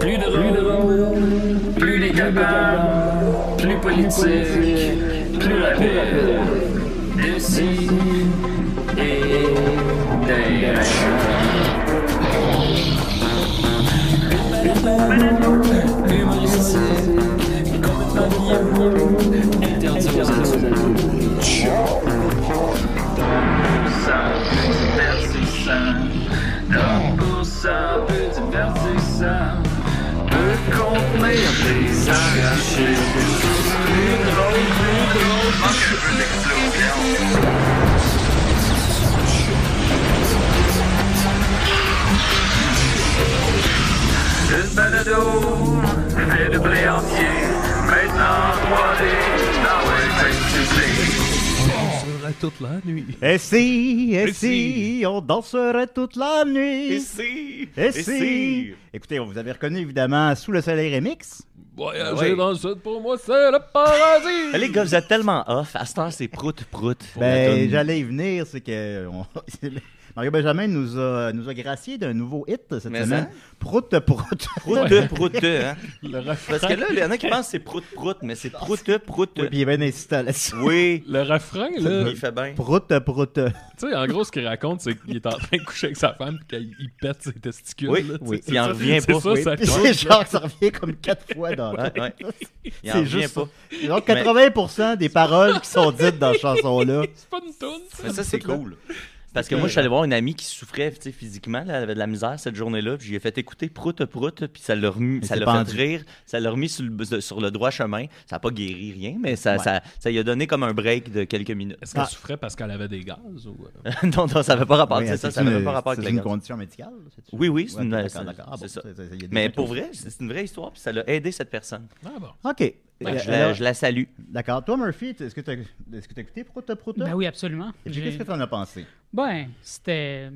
Plus drôle, plus décapable, plus politique, plus rapide. D'ici et d'ailleurs. Humoristique, complètement lié, interdit aux adultes. Ça peut divertissant, donc pour ça peut divertissant, peut contenir des arrachés. Plus drôle, manque un peu d'explosion. Une balado fait de blé entier, maintenant 3D, dans le On danserait toute la nuit. Et si, on danserait toute la nuit. Et si. Écoutez, vous avez reconnu évidemment Sous le soleil remix. Voyager dans le sud, pour moi, c'est le paradis. Les gars, vous êtes tellement off. À ce temps, c'est prout. Ben, j'allais y venir, c'est que Mario Benjamin nous a gracié d'un nouveau hit cette Mais semaine. ça? Prout. Prout, hein. Le refrain, Parce que là, il y en a qui pensent que c'est prout, mais c'est prout. Oui, puis il est bien insistant là-dessus. Oui, le refrain, là, il fait bien. Prout. tu sais, en gros, ce qu'il raconte, c'est qu'il est en train de coucher avec sa femme et qu'il pète ses testicules. Oui, là, oui. c'est Il en ça- revient c'est pas. ça, Oui, ça puis compte, c'est là. genre, ça revient comme 4 fois dans la Ouais. Il en C'est revient juste pas. ça. Donc 80% des paroles qui sont dites dans cette chanson-là. C'est pas une toune, ça. Mais ça, c'est cool. Parce que moi, je suis allé voir une amie qui souffrait physiquement, là, elle avait de la misère cette journée-là, puis j'ai fait écouter prout, puis ça l'a c'est fait pendu. rire, ça l'a remis sur le droit chemin. Ça n'a pas guéri rien, mais ça lui a donné comme un break de quelques minutes. Est-ce qu'elle souffrait parce qu'elle avait des gaz ou... non, ça n'avait pas rapport Oui, avec ça, c'est ça n'avait pas rapport avec c'est la une gaz. condition médicale. c'est-tu? Oui, c'est Ouais, une- d'accord, c'est- d'accord. Ah, c'est bon, ça. il y a des Mais trucs pour comme vrai, c'est une vraie histoire, puis ça l'a aidé cette personne. Ah bon. ça. OK. Je la salue. D'accord. Toi, Murphy, est-ce que tu as écouté Prout? Ben oui, absolument. Et puis, qu'est-ce que tu en as pensé? Ben, c'était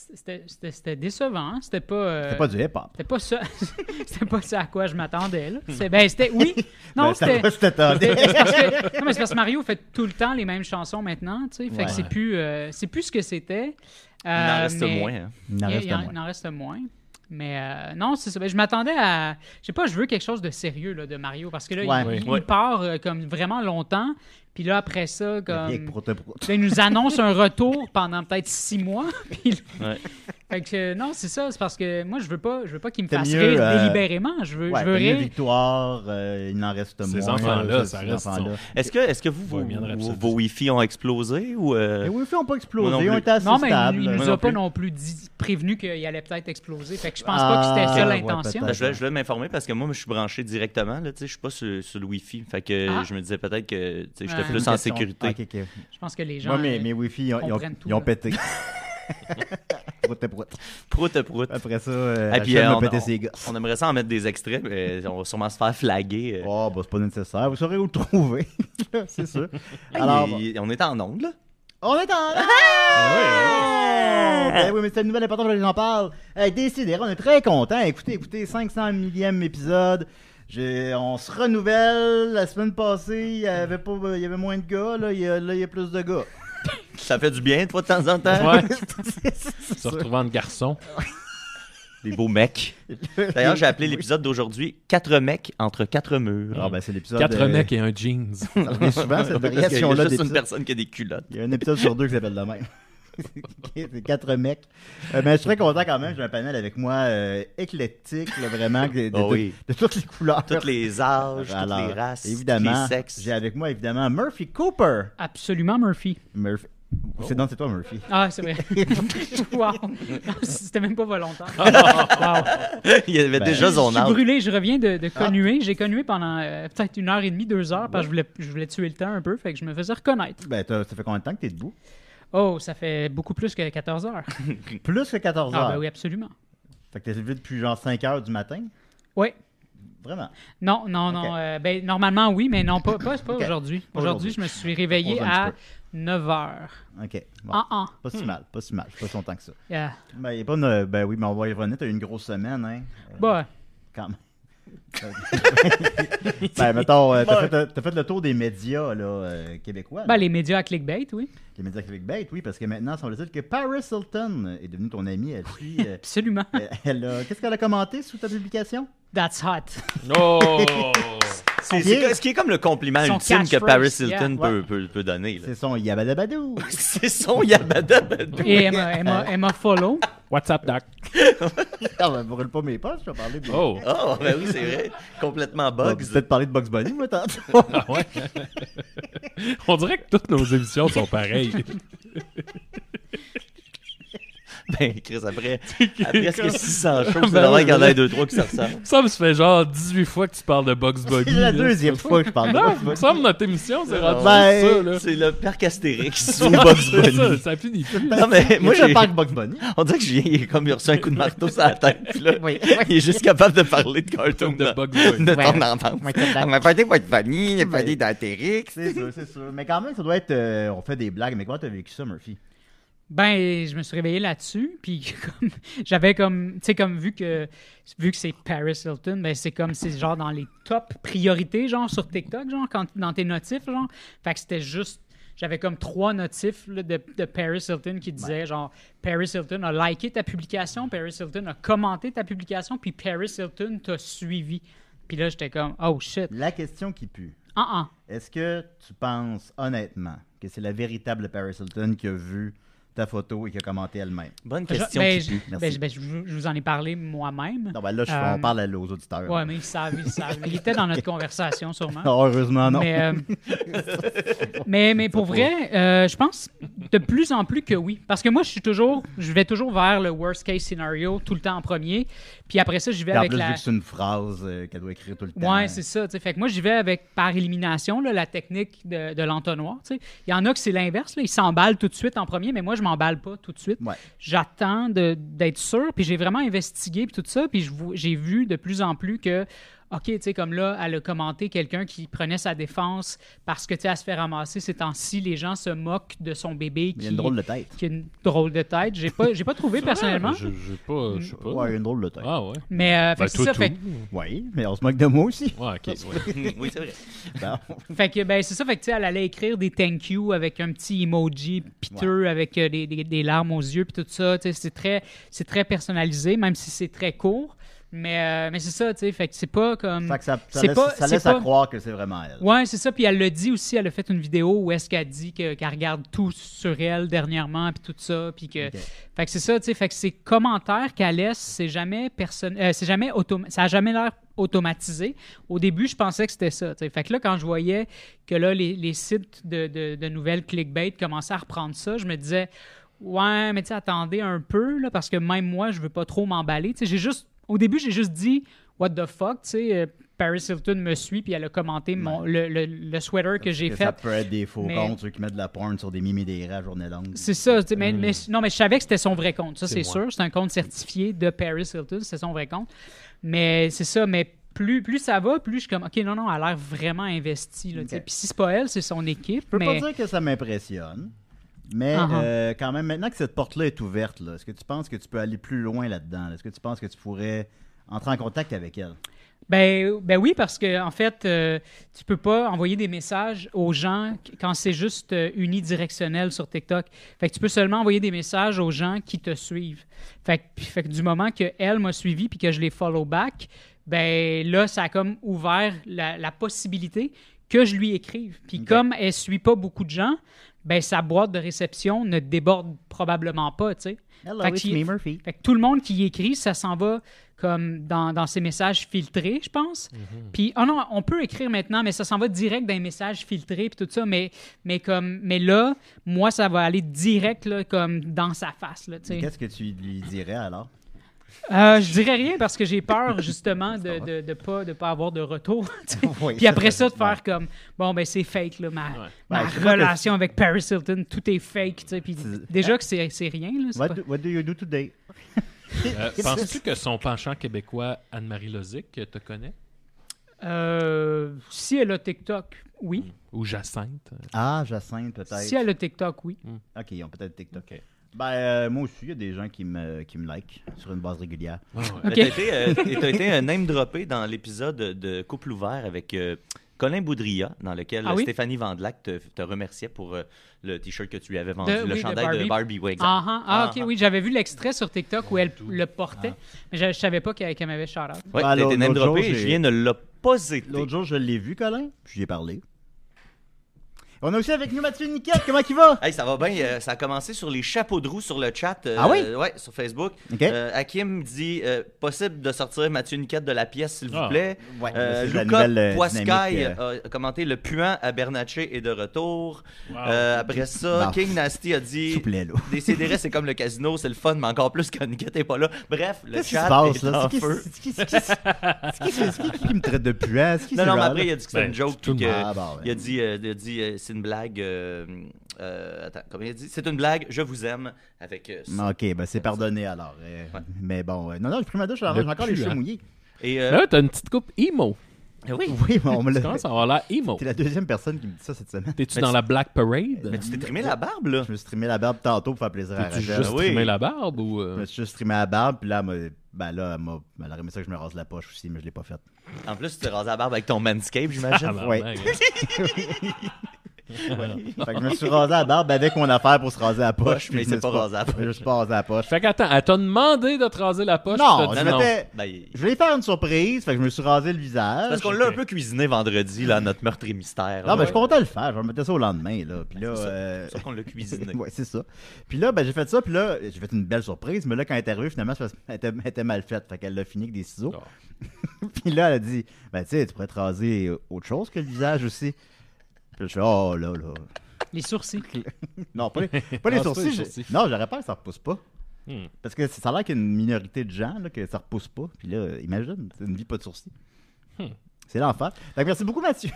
décevant. C'était pas. C'était pas du hip-hop. C'était pas ça. C'était pas ça à quoi je m'attendais, là. C'était. Oui. Non, Ben, c'était. ça va, je t'attendais. C'est parce que, non, mais c'est parce que Mario fait tout le temps les mêmes chansons maintenant, tu sais. Fait Ouais. que c'est plus ce que c'était. Il en reste mais- moins. Hein. Il en reste moins. Il en reste moins. Mais non, c'est ça. Ben, je m'attendais à. Je sais pas, je veux quelque chose de sérieux là, de Mario. Parce que là, Ouais. il part comme vraiment longtemps. Puis là, après ça, comme. Prout. Là, il nous annonce un retour pendant peut-être 6 mois. Puis Ouais. fait que non, c'est ça. C'est parce que moi, je veux pas qu'il me C'est fasse mieux, rire délibérément. Je veux Ouais, je veux t'as mieux rire. Victoire, il en reste Ces moins. enfants-là, ça ces reste enfants-là. Est-ce que vous, Bohemian Rhapsody. vos Wi-Fi ont explosé ou Les Wi-Fi n'ont pas Moi explosé, non ils ont plus. été assez Non, mais stables. il Moi nous non a pas plus. non plus prévenu qu'il allait peut-être exploser. Fait que je pense pas que c'était ça ouais, l'intention. peut-être. Je voulais m'informer parce que moi, je suis branché directement. Là, je suis pas sur le Wi-Fi. Fait que Ah. je me disais peut-être que j'étais Ah. plus Une en question. sécurité. Ok, ok. Je pense que les gens. Moi, mes Wi-Fi, comprennent tout, ils ont là. pété. Prout. Prout. Après ça, Et puis, Hachem a on- pété ses gosses. On aimerait ça en mettre des extraits, mais on va sûrement se faire flaguer. Oh, bah, c'est pas nécessaire. Vous saurez où le trouver. C'est sûr. Alors, On est en onde, là. on est en. Ben oui, mais c'est une nouvelle importante, que j'en parle. Décidez, on est très contents. Écoutez, 500 millième épisode. On se renouvelle. La semaine passée, il y avait moins de gars. Là, il y a plus de gars. Ça fait du bien, toi, de temps en temps. Ouais, C'est se ça. retrouvant en garçon. Des beaux mecs. D'ailleurs, j'ai appelé l'épisode d'aujourd'hui 4 mecs entre 4 murs. Ah, ben, c'est l'épisode. 4 mecs et un jeans. Ça revient souvent, cette Parce qu'il y a variation-là juste une d'épisodes. personne qui a des culottes. Il y a un épisode sur 2 qui s'appelle de même. C'est 4 mecs. Mais je suis très content quand même. J'ai un panel avec moi éclectique, là, vraiment, Oh oui. de toutes les couleurs. Tous les âges, Alors, toutes les races, évidemment, tous les sexes. j'ai avec moi évidemment Murphy Cooper. Absolument, Murphy. Murphy. C'est toi, Murphy. Ah, c'est vrai. Wow. Non, c'était même pas volontaire. Wow. Il y avait Ben, déjà son Je suis âge. brûlé, je reviens de connuer. J'ai connué pendant peut-être 1h30, 2 heures, parce que je voulais tuer le temps un peu, fait que je me faisais reconnaître. Ben, ça fait combien de temps que t'es debout? Oh, ça fait beaucoup plus que 14 heures. Plus que 14 heures. Ah, ben oui, absolument. Fait que t'es levé depuis genre 5 heures du matin? Oui. Vraiment? Non. Ok. Ben, normalement, oui, mais non, pas Ok. aujourd'hui. Pas Aujourd'hui, je me suis réveillé Repose un à petit 9 heures. OK. Bon. Pas si mal. Je suis pas si longtemps que ça. Yeah. Ben, y a pas une... ben oui, mais on va y revenir. T'as eu une grosse semaine, hein? Bah, Quand même. Ben, mettons, t'as fait le tour des médias là, québécois. ben, les médias à clickbait, oui. Les médias clickbait, oui, parce que maintenant, semble-t-il que Paris Hilton est devenue ton amie. Elle suit. Absolument. Qu'est-ce qu'elle a commenté sous ta publication? That's hot. Oh! Ce qui est comme le compliment Son ultime que catchphrase, Paris Hilton yeah. peut donner. Là. C'est son yabadabadou. C'est son yabadabadou. Et elle m'a follow. What's up, Doc? Ah, ben, brûle pas mes poches, je vais parler de... Oh! Oh, ben oui, c'est vrai. Complètement On va bugs. peut-être parler de Bugs Bunny, moi, tantôt. Ah ouais? On dirait que toutes nos émissions sont pareilles. Ben, Chris, après presque 600 shows, Ben c'est normal oui, qu'il y en mais ait 2-3 qui se ressemblent. Ça me fait genre 18 fois que tu parles de Bugs Bunny. C'est la là. deuxième fois que je parle de Non, Bugs il me Bunny. semble notre émission, c'est rendu Ben, ça, là. C'est le père Astérix sous Ouais, Bugs c'est ça, Bunny. ça finit plus. Non, mais moi, Moi, je j'ai... parle de Bugs Bunny. On dirait que Julien, il est comme il a reçu un coup de marteau sur la tête. Puis là, Oui. il est juste capable de parler de cartoon De Bugs Bunny. de ton Ouais. enfance. Ouais, comme On m'a parlé de Bugs Bunny, il a parlé Ouais. d'Astérix. C'est sûr. Mais quand même, ça doit être... on fait des blagues, mais comment t'as vécu ça, Murphy? Ben, je me suis réveillé là-dessus, puis comme, j'avais comme, tu sais, comme vu que c'est Paris Hilton, ben c'est genre dans les top priorités, genre sur TikTok, genre dans tes notifs, genre. Fait que c'était juste, j'avais comme 3 notifs là, de Paris Hilton qui disaient genre Paris Hilton a liké ta publication, Paris Hilton a commenté ta publication, puis Paris Hilton t'a suivi. Puis là, j'étais comme, oh shit. La question qui pue. Uh-uh. Est-ce que tu penses honnêtement que c'est la véritable Paris Hilton qui a vu ta photo et qui a commenté elle-même? Bonne question Ben, qui pue. Merci. je vous en ai parlé moi-même. Non, ben là, on parle aux auditeurs. Ouais, mais ils savent. Il était dans notre conversation, sûrement. Non, heureusement, non. Mais pour vrai, je pense de plus en plus que oui. Parce que moi, je vais toujours vers le worst case scenario tout le temps en premier. Puis après ça, j'y vais Puis en avec plus, vu la... que c'est une phrase qu'elle doit écrire tout le temps. Ouais, c'est ça. T'sais. Fait que moi, j'y vais avec par élimination là, la technique de l'entonnoir. T'sais. Il y en a que c'est l'inverse. Là. Ils s'emballent tout de suite en premier, mais moi, je m'emballe pas tout de suite. Ouais. J'attends d'être sûr. Puis j'ai vraiment investigué puis tout ça. Puis j'ai vu de plus en plus que OK, tu sais, comme là, elle a commenté quelqu'un qui prenait sa défense parce que, tu sais, elle se fait ramasser ces temps-ci. Les gens se moquent de son bébé Il y a une drôle de tête. qui a une drôle de tête. J'ai pas trouvé personnellement. Je sais pas. Ouais, il y a une drôle de tête. Ah ouais. Mais Ben, fait que c'est ça. tout. Oui, mais on se moque de moi aussi. Ouais, ok. Ouais. Oui, c'est vrai. Bon. Fait que, ben, c'est ça. Fait que, tu sais, elle allait écrire des thank you avec un petit emoji piteux avec des larmes aux yeux puis tout ça. Tu sais, c'est très personnalisé, même si c'est très court. Mais c'est ça, tu sais. Fait que c'est pas comme. Fait que ça c'est laisse, pas- ça c'est laisse pas- à croire que c'est vraiment elle. Ouais, c'est ça. Puis elle le dit aussi. Elle a fait une vidéo où est-ce qu'elle dit qu'elle regarde tout sur elle dernièrement, puis tout ça. Puis que. Ok. Fait que c'est ça, tu sais. Fait que ces commentaires qu'elle laisse, c'est jamais ça a jamais l'air automatisé. Au début, je pensais que c'était ça, tu sais. Fait que là, quand je voyais que là, les sites de nouvelles clickbait commençaient à reprendre ça, je me disais, ouais, mais tu sais, attendez un peu, là, parce que même moi, je veux pas trop m'emballer. Tu sais, au début, j'ai juste dit, what the fuck, tu sais. Paris Hilton me suit, puis elle a commenté le sweater que j'ai Ça fait. peut être des faux Mais- comptes, ceux qui mettent de la porn sur des mimes des rats à journée longue. C'est ça. tu sais, mais non, mais je savais que c'était son vrai compte. Ça, C'est c'est moi. sûr. C'est un compte certifié de Paris Hilton. C'est son vrai compte. Mais c'est ça. Mais plus ça va, plus je suis comme, OK, non, elle a l'air vraiment investie. Là, tu sais. Ok. Puis si c'est pas elle, c'est son équipe. Je peux mais... pas dire que ça m'impressionne, mais quand même, maintenant que cette porte-là est ouverte, là, est-ce que tu penses que tu peux aller plus loin là-dedans? Est-ce que tu penses que tu pourrais entrer en contact avec elle? Ben oui, parce que en fait, tu peux pas envoyer des messages aux gens quand c'est juste unidirectionnel sur TikTok. Fait que tu peux seulement envoyer des messages aux gens qui te suivent. Fait que du moment qu'elle m'a suivi puis que je les follow back, ben là, ça a comme ouvert la possibilité que je lui écrive. Puis Ok. comme elle suit pas beaucoup de gens, ben sa boîte de réception ne déborde probablement pas, tu sais. Hello, Fait que it's il- me, Murphy. Fait que tout le monde qui y écrit, ça s'en va comme dans ses messages filtrés, je pense. Puis, oh non, on peut écrire maintenant, mais ça s'en va direct dans les messages filtrés puis tout ça. Mais là, moi, ça va aller direct là, comme dans sa face. Là, tu sais. Qu'est-ce que tu lui dirais alors? Je dirais rien parce que j'ai peur justement de pas avoir de retour. tu sais. Oui, Puis après ça, de ouais. faire comme, bon, ben c'est fake, là, ma Ouais, je sais pas relation avec Paris Hilton, tout est fake. Tu sais. Puis C'est- déjà que c'est rien. Là, c'est pas- What do you do today? Penses-tu que son penchant québécois, Anne-Marie Lozic, te connaît? Si elle a TikTok, oui. Ou Jacinthe? Ah, Jacinthe, peut-être. Si elle a TikTok, oui. Ok, ils ont peut-être TikTok. Ok. Ben, moi aussi, il y a des gens qui me like sur une base régulière. Ah ouais. Ok. T'as été name droppé dans l'épisode de Couple ouvert avec Colin Boudria, dans lequel Ah oui? Stéphanie Vandelac te remerciait pour le T-shirt que tu lui avais vendu, le oui, de chandail de Barbie. Oui, exact. OK, oui, j'avais vu l'extrait sur TikTok où elle le portait, mais je savais pas qu'elle m'avait shout-out. Oui, Ah, t'as été name l'autre droppé jour, et j'ai- Julien ne l'a pas été. L'autre jour, je l'ai vu, Colin, puis j'y ai parlé. On a aussi avec nous Mathieu Niquette, comment il va? Hey, ça va bien. Ça a commencé sur les chapeaux de roue sur le chat. Ah oui? Ouais, sur Facebook. OK. Hakim dit possible de sortir Mathieu Niquette de la pièce, s'il vous Ah. plaît. Ouais, c'est la Luca nouvelle, Poiscaille dynamique, a commenté le puant à Bernatchez est de retour. Wow. Après ça, Bon. King Nasty a S'il dit vous plaît, là. Décidérez, c'est comme le casino, c'est le fun, mais encore plus quand Niquette n'est pas là. Bref, le Qu'est-ce qui se chat passe, est là? en feu. C'est qui me traite de puant? C'est qui Non, ce non, mais genre-là? après, il a dit que c'était Ben, une joke. tout le puis que- Ah, bon, ouais. il a dit c'est une blague. Attends, comment il a dit c'est une blague, je vous aime. Avec. Ok, ben c'est pardonné alors. Ouais. Mais bon, non, j'ai pris ma douche, j'ai encore les cul, cheveux hein. mouillés. Et. Mais là, t'as une petite coupe emo. Oui. Oui, mais on me Tu l'a. commences à avoir l'air emo. T'es la deuxième personne qui me dit ça cette semaine. T'es-tu Mais dans tu- la Black Parade? Mais tu t'es trimé la barbe, là. Je me suis streamé la barbe tantôt pour faire plaisir à T'es-tu Rachel. juste oui. trimé la barbe ou... Je me suis juste streamé la barbe, puis là, elle aurait aimé ça que je me rase la poche aussi, mais je l'ai pas fait. En plus, tu t'es rasé la barbe avec ton manscape, j'imagine. Ouais. Fait que je me suis rasé la barbe avec mon affaire pour se raser la poche. Mais puis il je s'est me pas suis rasé la poche. Je me suis pas rasé la poche. Fait qu'attends, elle t'a demandé de te raser la poche? Non, puis je t'as dit m'étais. Ben, Je voulais faire une surprise, fait que je me suis rasé le visage. parce qu'on l'a un peu cuisiné vendredi, là, notre meurtre et mystère. Non, là. mais je comptais le faire. Je vais mettre ça au lendemain, là. Puis là. C'est ça qu'on l'a cuisiné. Ouais, c'est ça. Puis là, ben, j'ai fait ça, puis là, j'ai fait une belle surprise, mais là, quand elle est arrivée, finalement, c'est parce qu'elle était mal faite. Fait qu'elle l'a fini avec des ciseaux. Puis là, elle a dit, ben, tu sais, tu pourrais te raser autre chose que le visage aussi. Puis là, je fais, oh là, là. Les sourcils. Non, pas les Ah, c'est sourcils. pas les sourcils. Non, j'aurais peur que ça repousse pas. Hmm. Parce que ça a l'air qu'il y a une minorité de gens là, que ça repousse pas. Puis là, imagine, c'est une vie pas de sourcils. C'est l'enfer. Fait que merci beaucoup, Mathieu.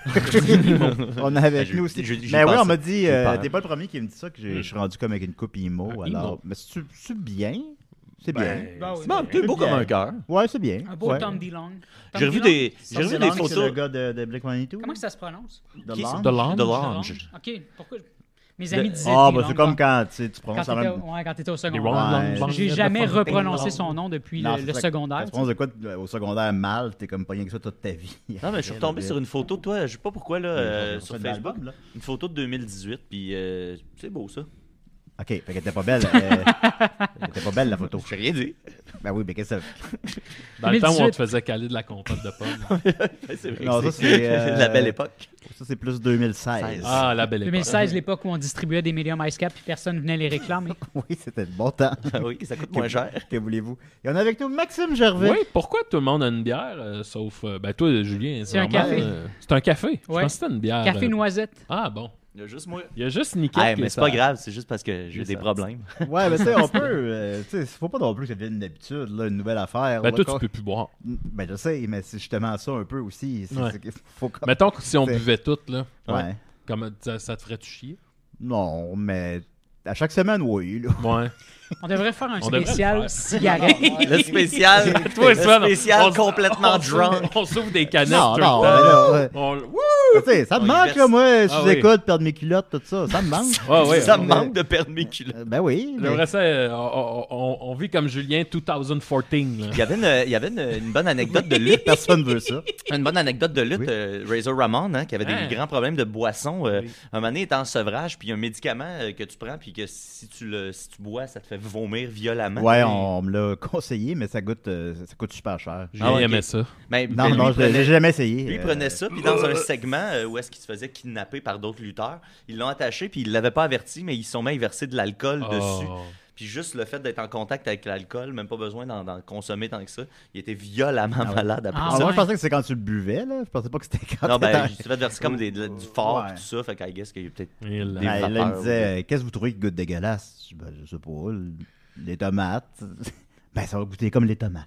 On est avec Ben, nous aussi. j'ai Mais oui, pensé. on m'a dit, J'ai peur. t'es pas le premier qui me dit ça, que je suis rendu comme avec une coupe emo. Un Alors, emo. mais c'est bien. C'est bien. Ben oui. Bon, t'es beau bien. comme un cœur. Ouais, c'est bien. Un beau Ouais. Tom DeLonge. Tom J'ai revu DeLonge? des C'est le photos. gars de Blink-182. Comment que ça se prononce? De Qui, Lange? De Lange? De Lange. OK, pourquoi? Mes amis disaient Ah, DeLonge, bah c'est comme bon. quand tu Quand prononces la t'étais même. ouais, quand t'étais au Les secondaire. Ron Long- J'ai Long- jamais Long- reprononcé Long- son nom depuis Non, le c'est ça, secondaire. Quand tu prononces de quoi au secondaire mal, t'es comme pogné avec ça toute ta vie. Non, mais je suis retombé sur une photo de toi, je sais pas pourquoi, là, sur Facebook. Là. Une photo de 2018, puis c'est beau, ça. Ok, fait qu'elle était pas belle. Elle était pas belle la photo. J'ai rien dit. Ben oui, mais qu'est-ce que ça. Dans le temps où on 2018. te faisait caler de la compote de pommes. C'est vrai Non, que ça, c'est, la belle époque. Ça, c'est plus 2016. Ah, la belle époque. 2016, l'époque où on distribuait des médiums Ice Cap puis personne venait les réclamer. Oui, c'était le bon temps. Ah oui, ça coûte moins cher. Que voulez-vous? Et on a avec nous Maxime Gervais. Oui, pourquoi tout le monde a une bière, sauf... ben toi, Julien, C'est un normal, café. C'est un café? Je Ouais. pense que c'était une bière. Café noisette. Ah bon. Il y a juste moi. Il y a juste Nickel Ah, qui mais est c'est pas ça. grave, c'est juste parce que j'ai C'est des ça. problèmes. Ouais, mais tu sais, on peut. Tu sais, faut pas non plus que ça devienne une habitude, là, une nouvelle affaire. Ben là, toi, quoi. tu peux plus boire. Ben je sais, mais c'est justement ça un peu aussi. Ouais. Faut comme... Mettons que si on C'est- buvait toutes, là, Ouais. comme, ça te ferait-tu chier? Non, mais à chaque semaine, oui. Là. Ouais. On devrait faire un On devrait le spécial faire. cigarette. Le spécial, Toi, le Sven, spécial on- complètement on drunk. s'ouvre- On s'ouvre des canettes Non, tout non, le mais temps. là, ouais. On- Tu sais, ça me On y manque, verse. là, moi, si Ah je oui. écoute, perdre mes culottes, tout ça. Ça me manque. Ah ouais, Ça on- me manque de perdre mes culottes. Ben oui. mais- J'aimerais ça, on vit comme Julien 2014. Là. Il y avait une bonne anecdote de lutte. Personne veut ça. Une bonne anecdote de lutte, Oui. Razor Ramon, hein, qui avait Hein? des grands problèmes de boisson. Oui. Un moment donné, il est en sevrage, puis il y a un médicament que tu prends, puis que si tu bois, ça te fait vomir violemment. Ouais, on me l'a conseillé, mais ça coûte super cher. Julien ok. aimait ça. Mais, Non, ben, lui, non, il je l'ai prenait- jamais essayé. Lui, il prenait ça, puis dans un segment où est-ce qu'il se faisait kidnapper par d'autres lutteurs, ils l'ont attaché, puis ils l'avaient pas averti, mais ils se sont mis à y verser de l'alcool dessus. Oh. Puis juste le fait d'être en contact avec l'alcool, même pas besoin d'en consommer tant que ça, il était violemment malade après Ah Ah, ça. moi, ouais. je pensais que c'était quand tu le buvais, là. Je pensais pas que c'était quand Non, t'étais ben, en- il s'est fait verser comme du fort, Ouais. tout ça, fait qu'I guess qu'il y a peut-être Et là. Des Ben, là, il me vapeurs, disait, qu'est-ce que vous trouvez qui goûte dégueulasse? Je dis, ben, je sais pas, les tomates. Ben, ça va goûter comme les tomates.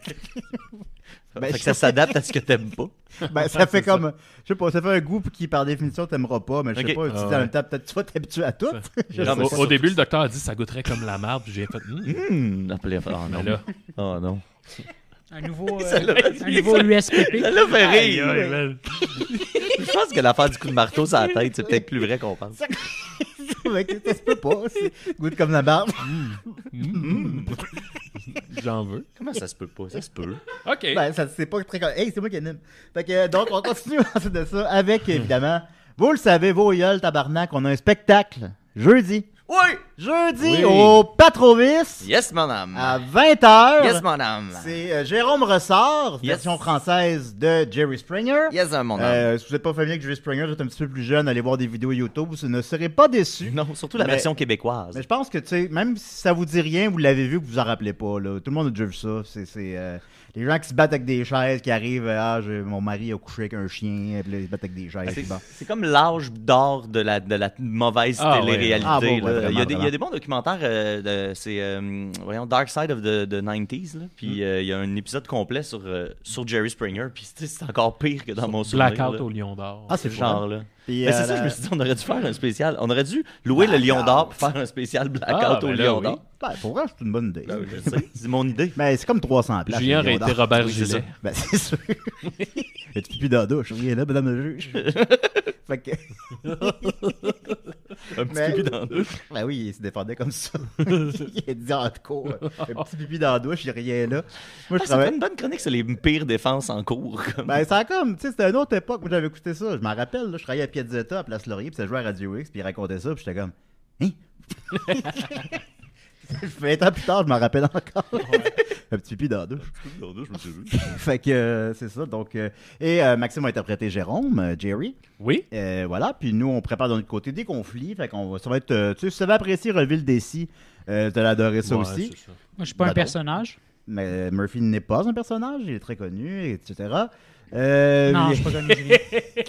Ben, fait je que ça s'adapte à ce que t'aimes pas. Ben, ça fait comme, je sais pas, ça fait un goût qui, par définition, t'aimeras pas, mais je sais Ok. pas, tu dis Ah en ouais. même temps, peut-être tu vas t'habituer à tout. Je Non, sais mais pas. Au début, le docteur a dit que ça goûterait comme la merde, puis j'ai fait. Appelez- Oh Mais non. là, Oh non. Un nouveau, l'a fait un nouveau USPP. Ça l'a fait rire. aïe, man. Je pense que l'affaire du coup de marteau sur la tête, c'est peut-être plus vrai qu'on pense. Mais ça se peut pas, c'est goûte comme la barbe. J'en veux. Comment ça se peut pas? Ça se peut. OK. Ben, ça, c'est pas très... Hey, c'est moi qui anime. Fait que, donc, on continue ensuite de ça avec, évidemment, vous le savez, vos gueules, tabarnak, on a un spectacle jeudi. Oui! Jeudi Oui. au Patrovis Yes, madame. à 20h. Yes, madame. C'est Jérôme Ressort, Yes. version française de Jerry Springer. Yes, mon homme. Si vous n'êtes pas familier avec Jerry Springer, vous êtes un petit peu plus jeune, allez voir des vidéos YouTube, vous ne serez pas déçus. Non, surtout la mais- version québécoise. Mais je pense que, tu sais, même si ça vous dit rien, vous l'avez vu, que vous en rappelez pas, là. Tout le monde a déjà vu ça. Les gens qui se battent avec des chaises, qui arrivent, mon mari a couché avec un chien, puis là, ils se battent avec des chaises. C'est puis bon. c'est comme l'âge d'or de la mauvaise Ah, ouais. télé-réalité. Ah, bon, ouais, là. vraiment, il y a vraiment. des bons documentaires. C'est voyons, Dark Side of the 90s. Là. Puis il y a un épisode complet sur Jerry Springer. Puis c'est encore pire que dans mon souvenir. Blackout là. au Lion d'Or. Ah, C'est c'est le genre là. Puis, Mais c'est ça, je me suis dit, on aurait dû faire un spécial. On aurait dû louer le Lion d'Or pour faire un spécial Blackout Ah, au ben là, Lion oui. d'Or. Ben, pour vrai, c'est une bonne idée. Ben oui, je sais, c'est mon idée. Mais c'est comme 300 places. Julien les aurait Lions été d'Or. Robert Oui, c'est Gillet. Ben, c'est sûr. Et tu pipi dans la douche. Rien là, madame le juge. Fait que. Un petit Mais- pipi dans la douche. Ben oui, il se défendait comme ça. Il a dit en cours. Un petit pipi dans la douche, il n'y a rien là. Moi, je Ah, ça fait travaille. une bonne chronique, c'est les pires défenses en cours. Comme... Ben, ça a comme, tu sais, c'était une autre époque où j'avais écouté ça. Je m'en rappelle, là, je travaillais à Piazzetta, à Place Laurier, puis ça jouait à Radio X, puis il racontait ça, puis j'étais comme, hein? 20 ans plus tard, je m'en rappelle encore. Un petit pipi dans la douche. Fait que c'est ça. Donc, Maxime a interprété Jérôme, Jerry. Oui. Voilà. Puis nous, on prépare de notre côté des conflits. Fait qu'on va, ça va être. Tu sais, si tu avais apprécié relever le décis, t'as adoré ça Ouais, aussi. c'est ça. Moi, je suis pas un Bah, personnage. Mais Murphy n'est pas un personnage, il est très connu, etc. Non, je suis pas connu, Julien.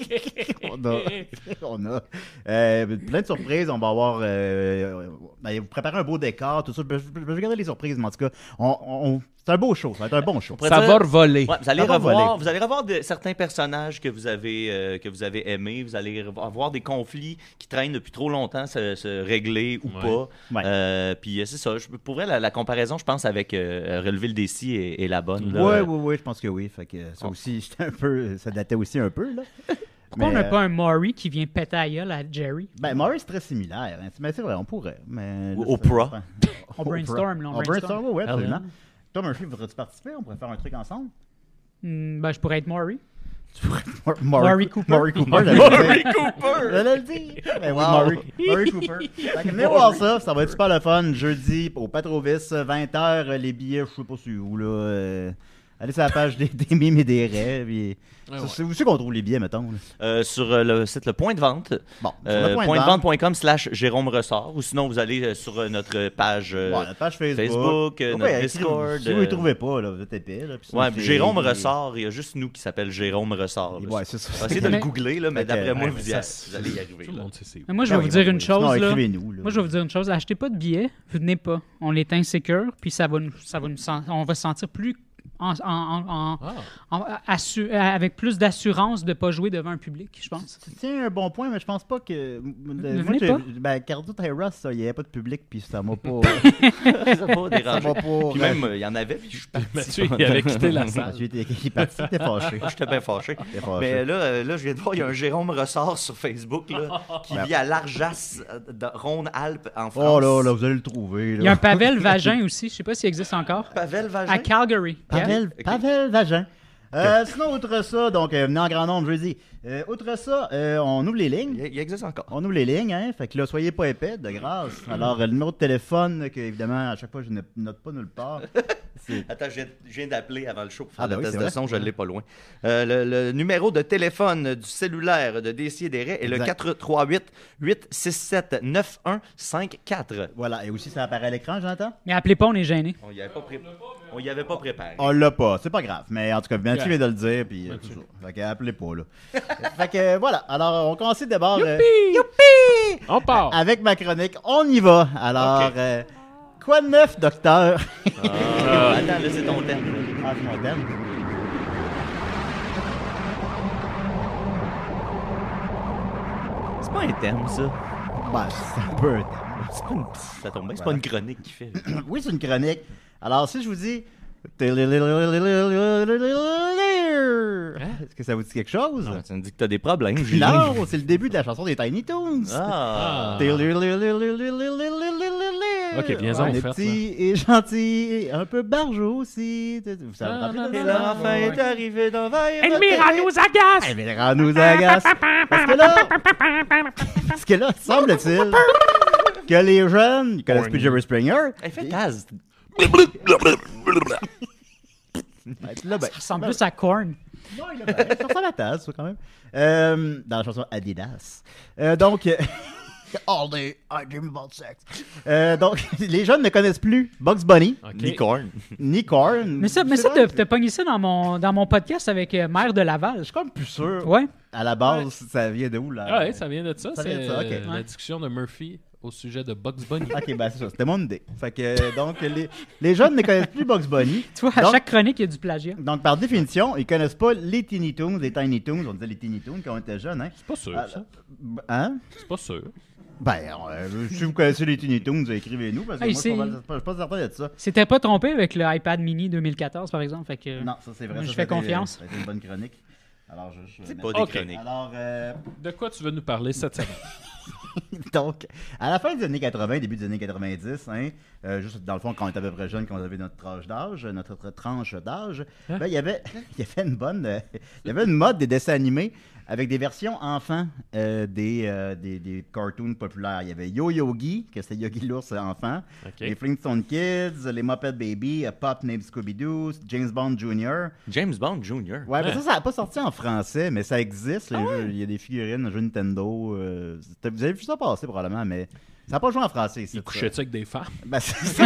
on a plein de surprises. On va avoir. Vous préparez un beau décor, tout ça. Je vais regarder les surprises, mais en tout cas, c'est un beau show. Ça va être un bon show. pourrait Ça dire- va revoler. Ouais, vous allez Ça va revoir, voler. vous allez revoir certains personnages que vous avez aimés. Vous allez avoir des conflits qui traînent depuis trop longtemps se régler ou Ouais. pas. Ouais. Puis c'est ça. Pour vrai, la comparaison, je pense, avec Relever le décis est la bonne. là. Oui, je pense que oui. Fait que ça aussi, j'étais un peu. Ça datait aussi un peu, là. Pourquoi on n'a pas un Maury qui vient péter à gueule à Jerry? Ben, Maurice, c'est très similaire. Hein. Mais c'est vrai, on pourrait. Mais, Ou là, Oprah. On brainstorm, là, on On brainstorm, oui, Ah, absolument. Toi, Murphy, voudrais-tu participer? On pourrait faire un truc ensemble? Ben, je pourrais être Maury. Maury Cooper. Maury Cooper. Maury Cooper! J'allais le dire. Ben oui, Wow. Maury Cooper. Fait que venez voir ça. Ça va être super le fun. Jeudi, au Patrovis, 20h. Les billets, je sais pas sur où, là. Allez sur la page des mimes et des rêves. Et... Ouais, C'est aussi qu'on trouve les billets, mettons. Là. Sur le site Le Point de Vente. Bon, sur le point de vente. pointdevente.com/Jérôme Ressort. Ou sinon, vous allez sur notre page Ouais, notre page Facebook. Facebook, notre Ouais, Discord. Si vous ne les trouvez pas, là, vous êtes épais. Là, puis sinon, Ouais, c'est- Jérôme Ressort, il y a juste nous qui s'appelle Jérôme Ressort. là. Ouais, c'est ça. On va essayer de le Mais- googler, là, mais Fait que, d'après moi, Ouais, vous, mais vous allez y arriver. Tout le là. monde sait c'est où. Mais moi, je vais Ah vous oui, dire ben une oui. chose, Sinon, là. écrivez-nous. Là. Moi, je vais vous dire une chose. Achetez pas de billets, venez pas. On est insécure, puis on va se sentir plus Ah. avec plus d'assurance de ne pas jouer devant un public, je pense. Tu tiens un bon point, mais je pense pas que. Ne Moi, venez pas. Ben, Cardo Tyros, il n'y avait pas de public, puis ça m'a pas. Ça va ça déranger. m'a pas. Puis même, il y en avait, puis je suis parti. Mathieu, il avait quitté la salle. Mathieu, il est parti, t'es fâché. J'étais bien fâché. T'es fâché. Mais là, je viens de voir, il y a un Jérôme Ressort sur Facebook là, qui vit à Largas, de Rhône-Alpes, en France. Oh là, vous allez le trouver. Il y a un Pavel Vagin aussi, je sais pas s'il existe encore. Pavel Vagin. À Calgary. Pavel Vagin. Sinon, outre ça, donc, venez en grand nombre jeudi. Outre ça, on ouvre les lignes. Il existe encore. On ouvre les lignes, hein. Fait que là, soyez pas épais, de grâce. Alors, le numéro de téléphone, que évidemment, à chaque fois, je ne note pas nulle part. C'est Attends, je viens d'appeler avant le show pour faire Ah, ben le oui, test c'est de vrai. son, je l'ai pas loin. Le numéro de téléphone du cellulaire de Décideret est le Exact. 438-867-9154. Voilà. Et aussi, ça apparaît à l'écran, Jonathan? Mais appelez pas, on est gêné. On y avait pas préparé. On l'a pas, c'est pas grave. Mais en tout cas, Mathieu vient de le dire, puis tout ça. Fait que appelez pas, là. Fait que voilà. Alors, on commence d'abord. Youpi! On part. Avec ma chronique, on y va. Alors, Ok. quoi de neuf, docteur? Attends, là, c'est ton thème. là. Ah, c'est mon thème. C'est pas un thème, ça. Ben, c'est un peu un thème. C'est pas une... Ça tombe bien, c'est pas une chronique qu'il fait. Oui, c'est une chronique. Alors, si je vous dis. Est-ce que ça vous dit quelque chose? Non, ça me dit que t'as des problèmes, Julien. Non, c'est le début de la chanson des Tiny Toons. Ah. Ok, viens-en, on est faites, petit et gentil et un peu barjot aussi. Vous savez, Ah, vous non, rappelez Et de ça? l'enfant Ouais. est arrivé d'envers. Elmira nous agace! Elmira nous agace. Parce que là, semble-t-il que les jeunes, ils connaissent plus Jerry Springer. Elle fait Taz. Là, ben, Ça ressemble plus à Korn. non, il a ça ressemble à Taz, ça, quand même. Dans la chanson Adidas. Donc, all day, I dream about sex. Donc, les jeunes ne connaissent plus Bugs Bunny, Ok. Ni corn. ni Korn. Mais ça, C'est t'as pogné ça dans mon podcast avec Maire de Laval. Je suis comme plus sûr. Ouais. À la base, ça vient de où, là? Ah ouais, ça vient de ça. Ça C'est vient de ça, ok. la Ouais. discussion de Murphy au sujet de Bugs Bunny. Ok, ben c'est ça, c'était mon idée. Fait que, donc, les jeunes ne connaissent plus Bugs Bunny. Tu vois, à Donc- chaque chronique, il y a du plagiat. Donc, par définition, ils connaissent pas les Teeny Toons, les Tiny Toons. On disait les Teeny Toons quand on était jeunes, hein? C'est pas sûr, Ah, ça. Hein? C'est pas sûr. Ben, si vous connaissez les Teeny Toons, écrivez-nous, parce que Hey, moi, je suis pas certain de ça. C'était pas trompé avec le iPad mini 2014, par exemple. Fait que, Non, ça c'est vrai. Je ça, fais c'était- confiance. C'était une bonne chronique. Alors, je C'est vais pas mettre- des chroniques. Alors, De quoi tu veux nous parler cette semaine? donc, à la fin des années 80, début des années 90, hein, juste dans le fond, quand on était à peu près jeune, quand on avait notre tranche d'âge, Hein? ben, il y avait il y avait une mode des dessins animés avec des versions enfants des cartoons populaires. Il y avait Yo-Yogi, que c'était Yogi l'ours enfant, Ok. les Flintstone Kids, les Muppet Baby, A Pop Named Scooby-Doo, James Bond Jr. James Bond Jr. Ouais, mais ça n'a pas sorti en français, mais ça existe. Les jeux, il y a des figurines, un jeu Nintendo. Vous avez vu ça passer probablement, mais ça n'a pas joué en français ici. Il couchait-tu avec des femmes? Ben, c'est ça.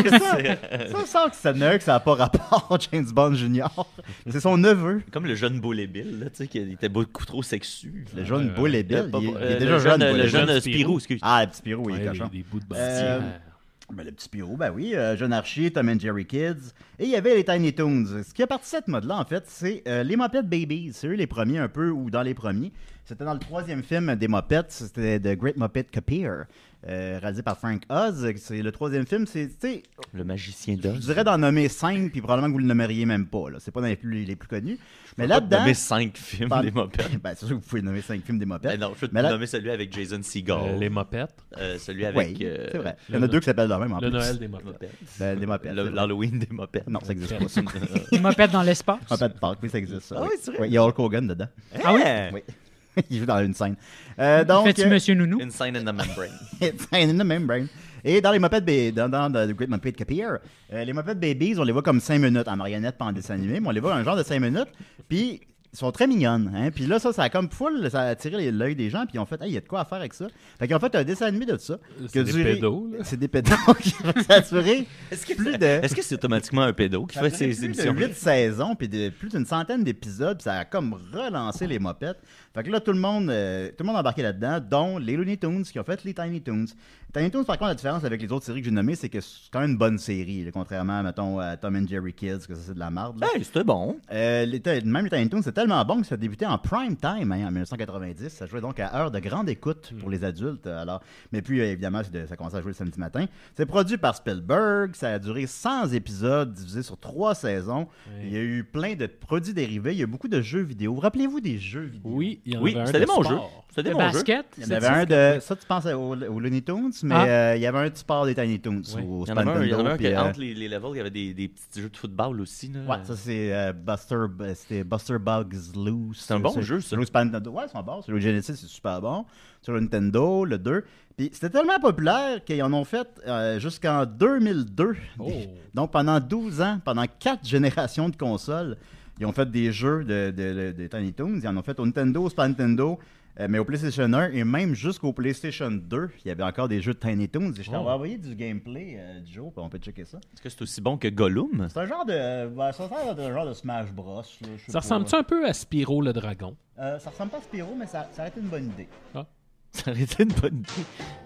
Ça sent que ça n'a que ça n'a pas rapport, James Bond Jr. C'est son neveu. Comme le jeune Bull Bill, là, tu sais, qui était beaucoup trop sexu. Le jeune Bull et Bill. Il est déjà le jeune. jeune, Bull le et Bill. jeune Spirou. Spirou, excuse. Ah, le petit Spirou, oui, il est Ouais, cochon. des bouts de Euh, bâtiment. Ben, le petit Spirou, ben oui. Jeune Archie, Tom and Jerry Kids. Et il y avait les Tiny Toons. Ce qui a parti de cette mode-là, en fait, c'est les Muppet Babies. C'est eux les premiers, un peu, ou dans les premiers. C'était dans le troisième film des Muppets. C'était The Great Muppet Caper, réalisé par Frank Oz. C'est le troisième film. C'est, tu sais, Le magicien je d'Oz. dirais d'en nommer 5, puis probablement que vous le nommeriez même pas. Là. C'est pas dans les plus connus. Mais Là, là-dedans. nommer 5 films Par- des Muppets. Ben, c'est sûr que vous pouvez nommer 5 films des Muppets. Ben non, je peux te Mais là- nommer celui avec Jason Segel. Les mopettes. Celui avec... Oui, c'est vrai. Il y le en a No- deux qui s'appellent de même en Le plus. Noël des mopettes. Muppets. Ben, des Muppets. c'est vrai. L'Halloween des Muppets. Non, ça existe pas. Ça. Il m'a fait dans l'espace. Muppet Park, oui, ça existe. Ça, Ah oui. oui, c'est vrai? Oui, il y a Hulk Hogan dedans. Ah oui? Oui. Il joue dans une scène. Donc, Fais-tu Monsieur Nounou? Inside in the Membrane. It's in the membrane. Et dans les Muppet dans The Great Muppet Caper, les Muppet Babies, on les voit comme 5 minutes en marionnette, pas en dessin animé, mais on les voit un genre de 5 minutes. Puis ils sont très mignonnes. Hein? Puis là, ça a comme full, ça a attiré l'œil des gens. Puis ils ont fait, hey, il y a de quoi à faire avec ça. Fait qu'ils ont fait un dessin animé de ça. C'est qui a des duré- pédos, là. C'est des pédos qui ça a duré plus de. Est-ce que c'est automatiquement un pédo qui Ça a fait duré ces plus émissions? de 8 saisons, puis plus d'une centaine d'épisodes, puis ça a comme relancé les mopettes. Fait que là, tout le monde a embarqué là-dedans, dont les Looney Tunes qui ont fait les Tiny Toons. Les Tiny Toons, par contre, la différence avec les autres séries que j'ai nommées, c'est que c'est quand même une bonne série, là, contrairement, mettons, à Tom and Jerry Kids, que ça, c'est de la marde. là. Hey, c'était bon. Même les Tiny Toons, c'est tellement bon que ça a débuté en prime time hein, en 1990. Ça jouait donc à heure de grande écoute pour les adultes. Alors, mais puis, évidemment, ça a commencé à jouer le samedi matin. C'est produit par Spielberg. Ça a duré 100 épisodes divisés sur 3 saisons. Il y a eu plein de produits dérivés. Il y a beaucoup de jeux vidéo. Vous rappelez-vous des jeux vidéo? Oui, il y en Oui, avait un c'était de des bons jeux. sport. C'était des Le bons jeux. basket? Il y en avait un de. Ça, tu penses aux Looney Tunes, mais il y avait un de sport des Tiny Toons Oui. au Il y en avait un, il y en avait un puis, que, entre les levels, il y avait des petits jeux de football aussi. Là. ouais, ça c'est c'était Buster Bugs Loose. C'est un bon jeu, ça. Sur le Super Nintendo. Ouais, c'est bon. Sur le Genesis, c'est super bon. Sur le Nintendo, le 2. Puis c'était tellement populaire qu'ils en ont fait jusqu'en 2002. Oh. Donc pendant 12 ans, pendant 4 générations de consoles, ils ont fait des jeux de Tiny Toons. Ils en ont fait au Nintendo, au Super Nintendo, mais au PlayStation 1 et même jusqu'au PlayStation 2, il y avait encore des jeux de Tiny Toons. Et je t'ai Oh. envoyé du gameplay du jour, puis on peut checker ça. Est-ce que c'est aussi bon que Gollum? C'est un genre de. Ça ressemble à un genre de Smash Bros. Là, je sais Ça pas. ressemble-tu un peu à Spyro le dragon? Ça ressemble pas à Spyro, mais ça aurait été une bonne idée. Ça aurait été une bonne idée.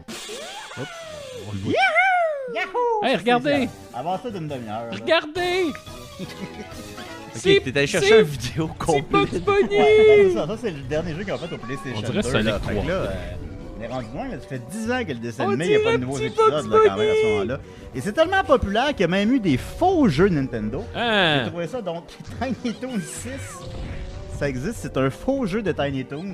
On le voit. Yahoo! Hey, regardez! Avant ça d'une demi-heure. là. Regardez! Ok, t'es allé chercher une vidéo C'est complète. Bugs Bunny! Ouais, ben, ça, c'est le dernier jeu qu'ils ont fait au PlayStation On dirait 2. Sonic là. Fait que 3. là, on est rendu loin, là. Ça fait 10 ans que le dessin On animé, il n'y a pas dirait de nouveaux petit épisodes Bugs là, quand même à ce moment-là. Et c'est tellement populaire qu'il y a même eu des faux jeux Nintendo. J'ai Hein? trouvé ça, donc, Tiny Toons 6. ça existe, c'est un faux jeu de Tiny Toons.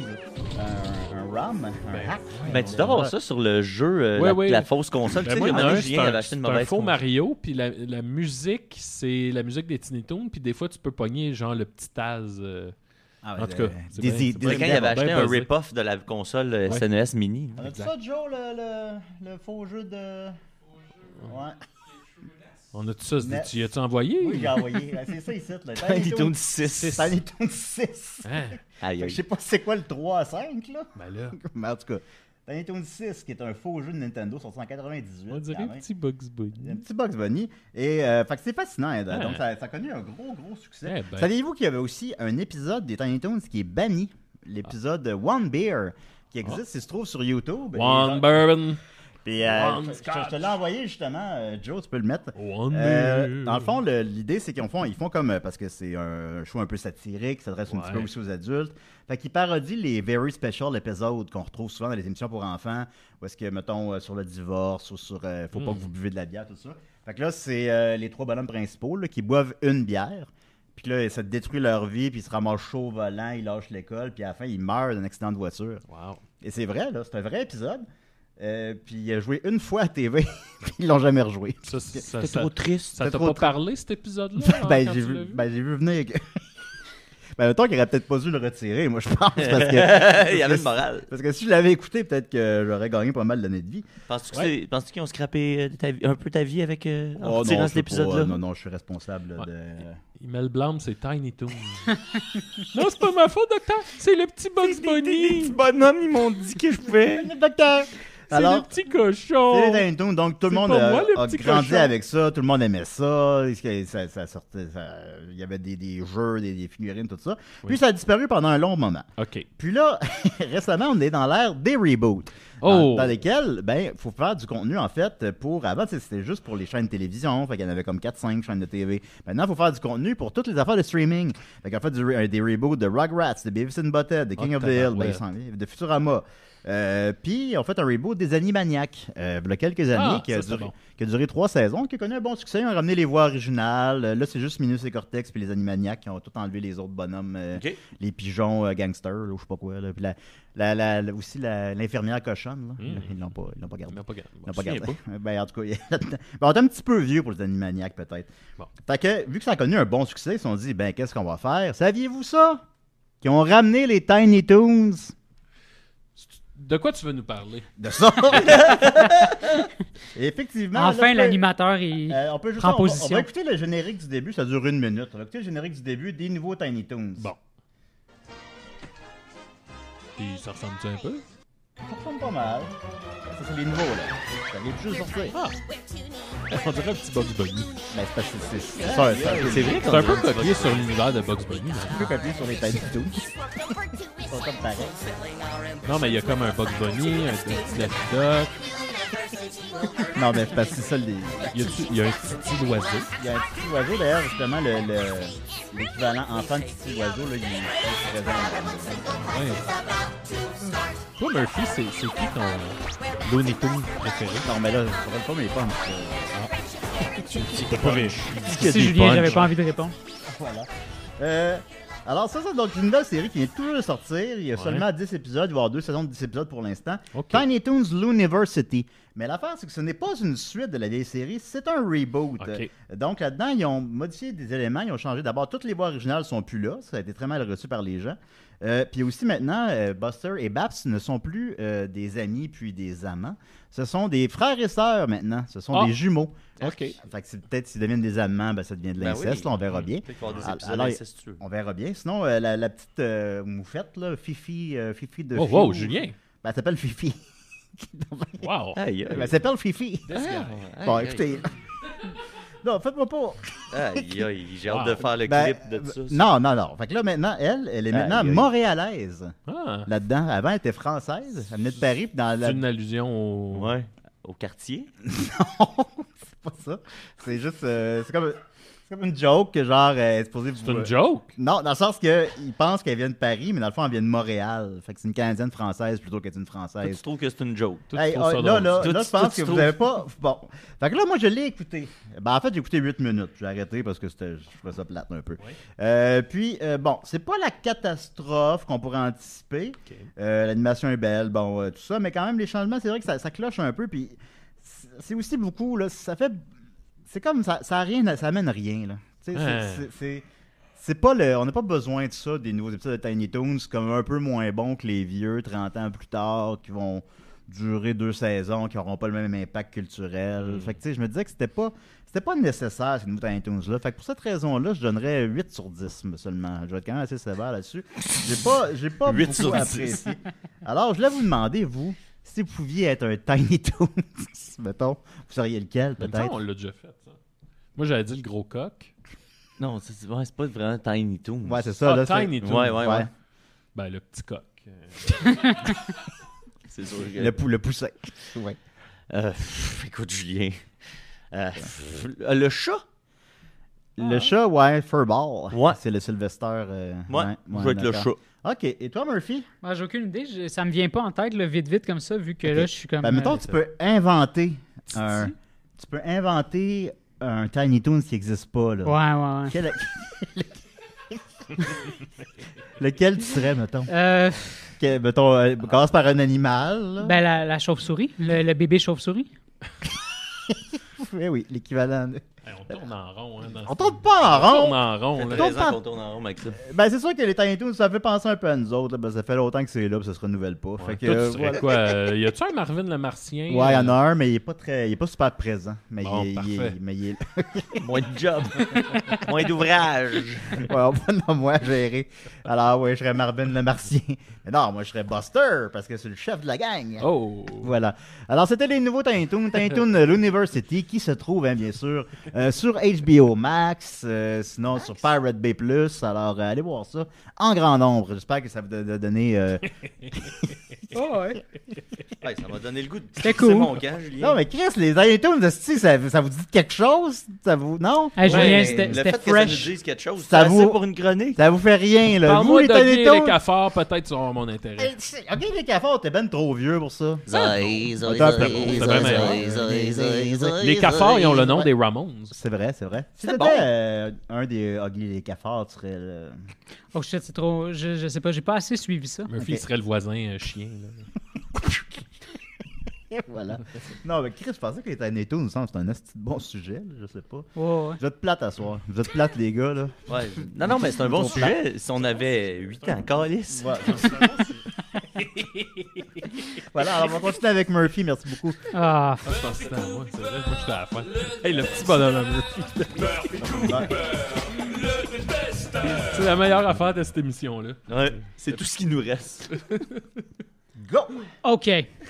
Un RAM, un hack. Ben, tu dois avoir ça sur le jeu, Ouais. la fausse console. Ben, Tu sais, moi, il y il y en a a un, Julien avait acheté une c'est un mauvaise faux console. Mario, puis la musique, c'est la musique des Tiny Toons, puis des fois, tu peux pogner genre le petit Taz. Ah, En tout cas, c'est Dizzy, bien- Dizzy Quelqu'un il Devil. avait acheté bien un buzzé. rip-off de la console SNES Mini. On a dit ça, Joe, le faux jeu de... Ouais. On a tout ça. Mais- Tu as-tu envoyé? Oui, j'ai envoyé. C'est ça ici, là. Tiny Toons 6. Tiny Toons 6. Hein? Aïe, Je aïe. sais pas c'est quoi le 3 à 5, là. Ben là, Mais en tout cas, Tiny Toons 6, qui est un faux jeu de Nintendo, sorti en 98. on dirait quand un même. petit Bugs Bunny. Un petit Bugs Bunny. Et fait que c'est fascinant. Hein, Ah. Donc, ça a connu un gros succès. Eh ben. Saviez-vous qu'il y avait aussi un épisode des Tiny Toons qui est banni? L'épisode One Beer, qui existe, il se trouve sur YouTube. Et One Bourbon. Puis, One je te l'ai envoyé justement, Joe, tu peux le mettre. One Beer. Dans le fond, l'idée, c'est qu'ils font comme, parce que c'est un show un peu satirique, qui s'adresse un petit peu Ouais. aussi aux adultes. Fait qu'ils parodient les very special episodes qu'on retrouve souvent dans les émissions pour enfants, où est-ce que, mettons, sur le divorce ou sur faut pas que vous buvez de la bière, tout ça. Fait que là, c'est les 3 bonhommes principaux là, qui boivent une bière. Puis là, ça détruit leur vie, puis ils se ramassent chaud au volant, ils lâchent l'école, puis à la fin, ils meurent d'un accident de voiture. Wow. Et c'est vrai, là, c'est un vrai épisode. Puis il a joué une fois à TV, puis ils l'ont jamais rejoué. Ça, C'est trop triste. Ça c'est t'a trop pas triste. parlé, cet épisode-là? Ben, quand j'ai tu l'as vu, j'ai vu venir. Ben, mettons qu'il aurait peut-être pas dû le retirer, moi, je pense. Parce que, Il y avait une morale. parce que si je l'avais écouté, peut-être que j'aurais gagné pas mal d'années de vie. Penses-tu qu'ils ont scrappé un peu ta vie avec en Oh, retirant non, cet je sais pas, épisode-là? non, je suis responsable Ouais. de. Il met le blâme, c'est Tiny Toons. Non, c'est pas ma faute, docteur. C'est le petit Bugs Bunny. bonhommes, ils m'ont dit que je pouvais. Le docteur! C'est Alors, le petit cochon. c'est les Tiny Toons, donc tout le C'est monde pas moi, le a petit grandi cochon. avec ça, tout le monde aimait ça, ça sortait, il y avait des jeux, des figurines, tout ça. Oui. Puis ça a disparu pendant un long moment. OK. Puis là, récemment, on est dans l'ère des reboots. Oh! Dans lesquels, ben, faut faire du contenu, en fait, pour... Avant, c'était juste pour les chaînes de télévision, fait qu'il y en avait comme 4-5 chaînes de TV. Maintenant, il faut faire du contenu pour toutes les affaires de streaming. Fait qu'en fait, des reboots de Rugrats, de Beavis and Butthead, de King of the Hill, ben, tabarouette. de Futurama. Puis, on fait un reboot des Animaniacs, il y a quelques années, qui a duré 3 saisons, qui a connu un bon succès. Ils ont ramené les voix originales. Là, c'est juste Minus et Cortex puis les Animaniacs qui ont tout enlevé les autres bonhommes, OK. les pigeons gangsters, là, ou je sais pas quoi. Là. Puis aussi l'infirmière cochonne. Là. Ils l'ont pas gardé. Il n'a pas gagné. Ils l'ont pas gardé. Ben, en tout cas, ben, on est un petit peu vieux pour les Animaniacs, peut-être. Bon. Fait que, vu que ça a connu un bon succès, ils se sont dit, ben, qu'est-ce qu'on va faire? Saviez-vous ça? Qu'ils ont ramené les Tiny Toons. De quoi tu veux nous parler? De ça! Et effectivement. Enfin, là, l'animateur est. on peut juste prend on va position. écouter le générique du début, ça dure 1 minute. On va écouter le générique du début des nouveaux Tiny Toons. Bon. Puis ça ressemble-tu un peu? Ça ressemble pas mal. Ça, c'est les nouveaux, là. Ça vient toujours sortir. On dirait un petit Bugs Bunny. Ben, c'est parce que c'est ça. C'est vrai C'est un peu copié sur l'univers de Bugs Bunny. Un peu copié sur les Tiny Toons. Ils sont comme pareils. Non, mais il y a comme un Bugs Bunny, un petit Daffy Duck. Non, mais c'est parce que c'est ça, Il y a un petit oiseau. il y a un petit oiseau, d'ailleurs, justement, l'équivalent enfant de petit oiseau, là, il est présent. Ouais. Toi, Murphy, c'est qui ton Looney Tunes préféré? Non, mais là, je ne pas mes pommes. T'as pas riche. Si Julien, j'avais pas envie de répondre. Voilà. Alors, ça, c'est donc une nouvelle série qui vient toujours de sortir. Il y a seulement 10 épisodes, il va y avoir 2 saisons de 10 épisodes pour l'instant. Ok. Tiny Toons Looniversity. Mais l'affaire, c'est que ce n'est pas une suite de la vieille série, c'est un reboot. Ok. Donc là-dedans, ils ont modifié des éléments, ils ont changé. D'abord, toutes les voix originales sont plus là. Ça a été très mal reçu par les gens. Puis aussi maintenant, Buster et Babs ne sont plus des amis puis des amants. Ce sont des frères et sœurs maintenant. Ce sont des jumeaux. OK. Fait que peut-être s'ils deviennent des amants, ben, ça devient de l'inceste. Là, on verra bien. Peut-être qu'il va y avoir des épisodes Alors, incestueux. on verra bien. Sinon, la petite moufette, là, Fifi de Oh, Fifi, wow, Julien. ben, elle s'appelle Fifi. Wow. Aïe, aïe. Elle s'appelle Fifi. Aïe, Bon, aïe. écoutez. Non, faites-moi pas. Aïe, aïe, j'ai hâte Wow. de faire le Ben, clip de ça. non. Fait que là, maintenant, elle est maintenant Aïe, aïe. montréalaise. Ah, Là-dedans, avant, elle était française. Elle venait de Paris. Puis dans la... c'est une allusion au... Ouais. Au quartier. Non, c'est pas ça. C'est juste. C'est comme. C'est comme une joke que genre, elle est supposée... C'est une joke? Non, dans le sens que ils pensent qu'elle vient de Paris, mais dans le fond, elle vient de Montréal. Fait que c'est une Canadienne française plutôt qu'être une Toi, Française. tu trouves que c'est une joke. Toi, tu Hey, trouves ça là, drôle. là, Toi, là, tu- je pense toi, que tu vous trouves- avez pas... Bon. Fait que là, moi, je l'ai écouté. Ben, en fait, j'ai écouté 8 minutes. J'ai arrêté parce que je trouvais ça plate un peu. Puis, bon, c'est pas la catastrophe qu'on pourrait anticiper. Ok. L'animation est belle, bon, tout ça. Mais quand même, les changements, c'est vrai que ça cloche un peu. Puis, c'est aussi beaucoup, là, ça fait... C'est comme, ça amène rien, là. Tu sais, c'est pas on n'a pas besoin de ça, des nouveaux épisodes de Tiny Toons, comme un peu moins bons que les vieux 30 ans plus tard, qui vont durer 2 saisons, qui n'auront pas le même impact culturel. Fait que, tu sais, je me disais que c'était pas nécessaire, ces nouveaux Tiny Toons-là. Fait que pour cette raison-là, je donnerais 8 sur 10 seulement. Je vais être quand même assez sévère là-dessus. J'ai pas 8 beaucoup sur 10. apprécié. Alors, je voulais vous demander, vous, si vous pouviez être un Tiny Toons, mettons, vous seriez lequel, Mais peut-être? on l'a déjà fait, ça. Moi, j'avais dit le gros coq. Non, c'est pas vraiment Tiny Toons. Ouais, c'est ça. Ah, là, c'est- Tiny Toons. Ouais. Ben, le petit coq. C'est sûr que... Le poussin. Ouais. Écoute, Julien. Le chat? Le chat, ouais, Furball. Ouais. C'est le Sylvester. Je vais être le d'accord. chat. OK. Et toi, Murphy? Moi, j'ai aucune idée. Ça me vient pas en tête, là, vite comme ça, vu que là, je suis comme. Ben, mettons, tu peux inventer un... Tu peux inventer un Tiny Toons qui n'existe pas, là. Ouais. Quel... Lequel tu serais, mettons? Mettons, commence par un animal, là. Ben, la chauve-souris, le bébé chauve-souris. Oui, l'équivalent. Hey, on tourne en rond. Hein, On tourne pas en On tourne rond! en rond. Ça Là. fait 13 pas- ans qu'on tourne en rond avec ça. Ben, c'est sûr que les Tiny Toons, ça fait penser un peu à nous autres, là. Ben, ça fait longtemps que c'est là, puis ça se renouvelle pas. Fait que, Toi, tu serais voilà. quoi? Y a-tu un Marvin le Martien? Ouais, il y en a un, mais il est pas super présent. Mais Bon, il est parfait. mais il est Moins de job. Moins d'ouvrage. Ouais, on va non, moi à gérer. Alors, ouais, je serais Marvin le Martien. Mais non, moi, je serais Buster, parce que c'est le chef de la gang. Oh! Voilà. Alors, c'était les nouveaux Tiny Toons. Tiny Toons l'University, qui se trouve, hein, bien sûr, sur HBO Max, sinon sur Pirate Bay+. Alors, allez voir ça en grand nombre. J'espère que ça va donner... Oh, ouais. Ouais, ça m'a donné le goût de C'était pisser cool. mon camp, Julien. Non, mais Chris, les Tiny Toons, esti, ça vous dit quelque chose? Ça vous... Non? Hey, Julien, Ouais, c'était le c'était fait que ça nous fresh. dise quelque chose, Ça c'est vous- assez pour une chronique. Ça vous fait rien, là. Vous, Parle-moi les de Tiny Guy et Toons... les cafards, peut-être sur mon intérêt. Ok, les cafards, t'es ben trop vieux pour ça. Les cafards, ils ont le nom des Ramones. C'est vrai. Si C'est t'étais bon. un des Ugly les cafards, tu serais le... Oh shit, c'est trop. Je sais pas, j'ai pas assez suivi ça. Murphy Ok. serait le voisin chien. Là. Voilà. Non, mais Chris, je pensais que les Tiny Toons, c'est un esti de bon sujet, là, je sais pas. Ouais. Vous êtes plates à soir. Vous êtes plates, les gars, là. Ouais. Non, mais c'est un bon Trop sujet. Si on avait 8 ans, calice. Voilà, alors on va continuer avec Murphy, merci beaucoup. Ah, Je pense que c'était à moi, c'est vrai. Moi, j'étais à la fin. Hey, le petit bonhomme à Murphy. C'est la meilleure affaire de cette émission-là. Ouais, c'est tout ce qui nous reste. Go! OK.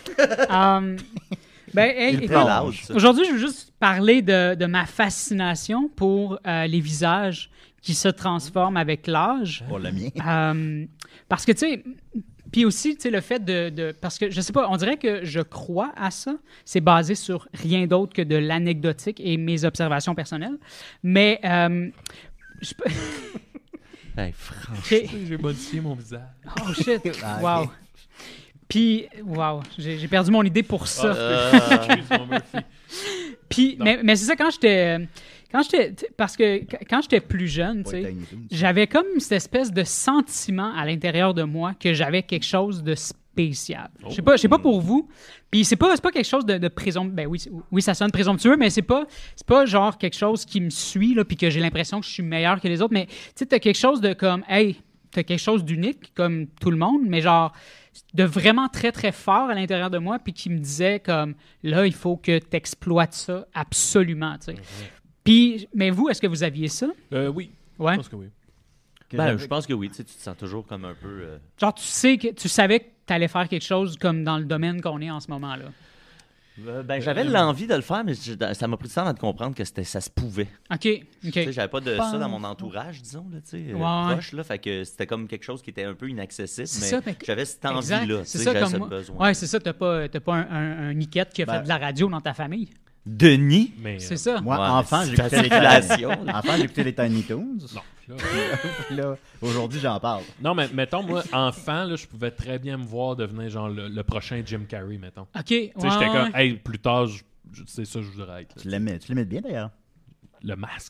Ben, hey, Il écoute, prend l'âge, ça. aujourd'hui, je veux juste parler de ma fascination pour les visages qui se transforment avec l'âge. Pour le mien. Parce que, tu sais, puis aussi, tu sais, le fait parce que, je sais pas, on dirait que je crois à ça. C'est basé sur rien d'autre que de l'anecdotique et mes observations personnelles. Mais, je peux... Hey, franchement. J'ai modifié mon visage. Oh shit, Ah, wow. ok. Puis, wow, j'ai perdu mon idée pour ça. Excuse-moi, Murphy. Puis, Non. mais c'est ça, parce que quand j'étais plus jeune, tu Pas les sais, Tiny Toons. j'avais comme cette espèce de sentiment à l'intérieur de moi que j'avais quelque chose de spécial. Je sais pas pour vous. Puis c'est pas quelque chose de présomptueux. Ben oui, ça sonne présomptueux, mais c'est pas genre quelque chose qui me suit là, puis que j'ai l'impression que je suis meilleur que les autres. Mais tu sais, t'as quelque chose de comme, hey, t'as quelque chose d'unique comme tout le monde, mais genre de vraiment très très fort à l'intérieur de moi, puis qui me disait comme, là, il faut que t'exploites ça absolument, tu sais. Puis, mais vous, est-ce que vous aviez ça? Oui. Ouais. Je pense que oui. Ben, je pense que oui, tu sais, tu te sens toujours comme un peu... Genre, tu savais que t'allais faire quelque chose comme dans le domaine qu'on est en ce moment-là. Ben, j'avais l'envie de le faire, mais ça m'a pris du temps à te comprendre que ça se pouvait. OK. Tu sais, j'avais pas de ça dans mon entourage, disons, là, tu sais, Ouais. proche, là, fait que c'était comme quelque chose qui était un peu inaccessible, C'est mais ça, mais- j'avais cette Exact. envie-là, tu C'est sais, ça j'avais comme ce moi. besoin. Ouais, c'est ça. T'as pas un niquette qui a Ben- fait de la radio dans ta famille. Denis? Mais, C'est ça. Moi, Ouais, enfant, c'est j'écoutais ta les circulation, là. enfant, j'écoutais les Tiny Toons. Non. Là, Puis là, aujourd'hui, j'en parle. non, mais mettons, moi, enfant, là, je pouvais très bien me voir devenir genre le prochain Jim Carrey, mettons. OK. Tu sais, j'étais comme, hey, plus tard, c'est ça que je voudrais être. Tu là. l'aimais bien, d'ailleurs. Le masque.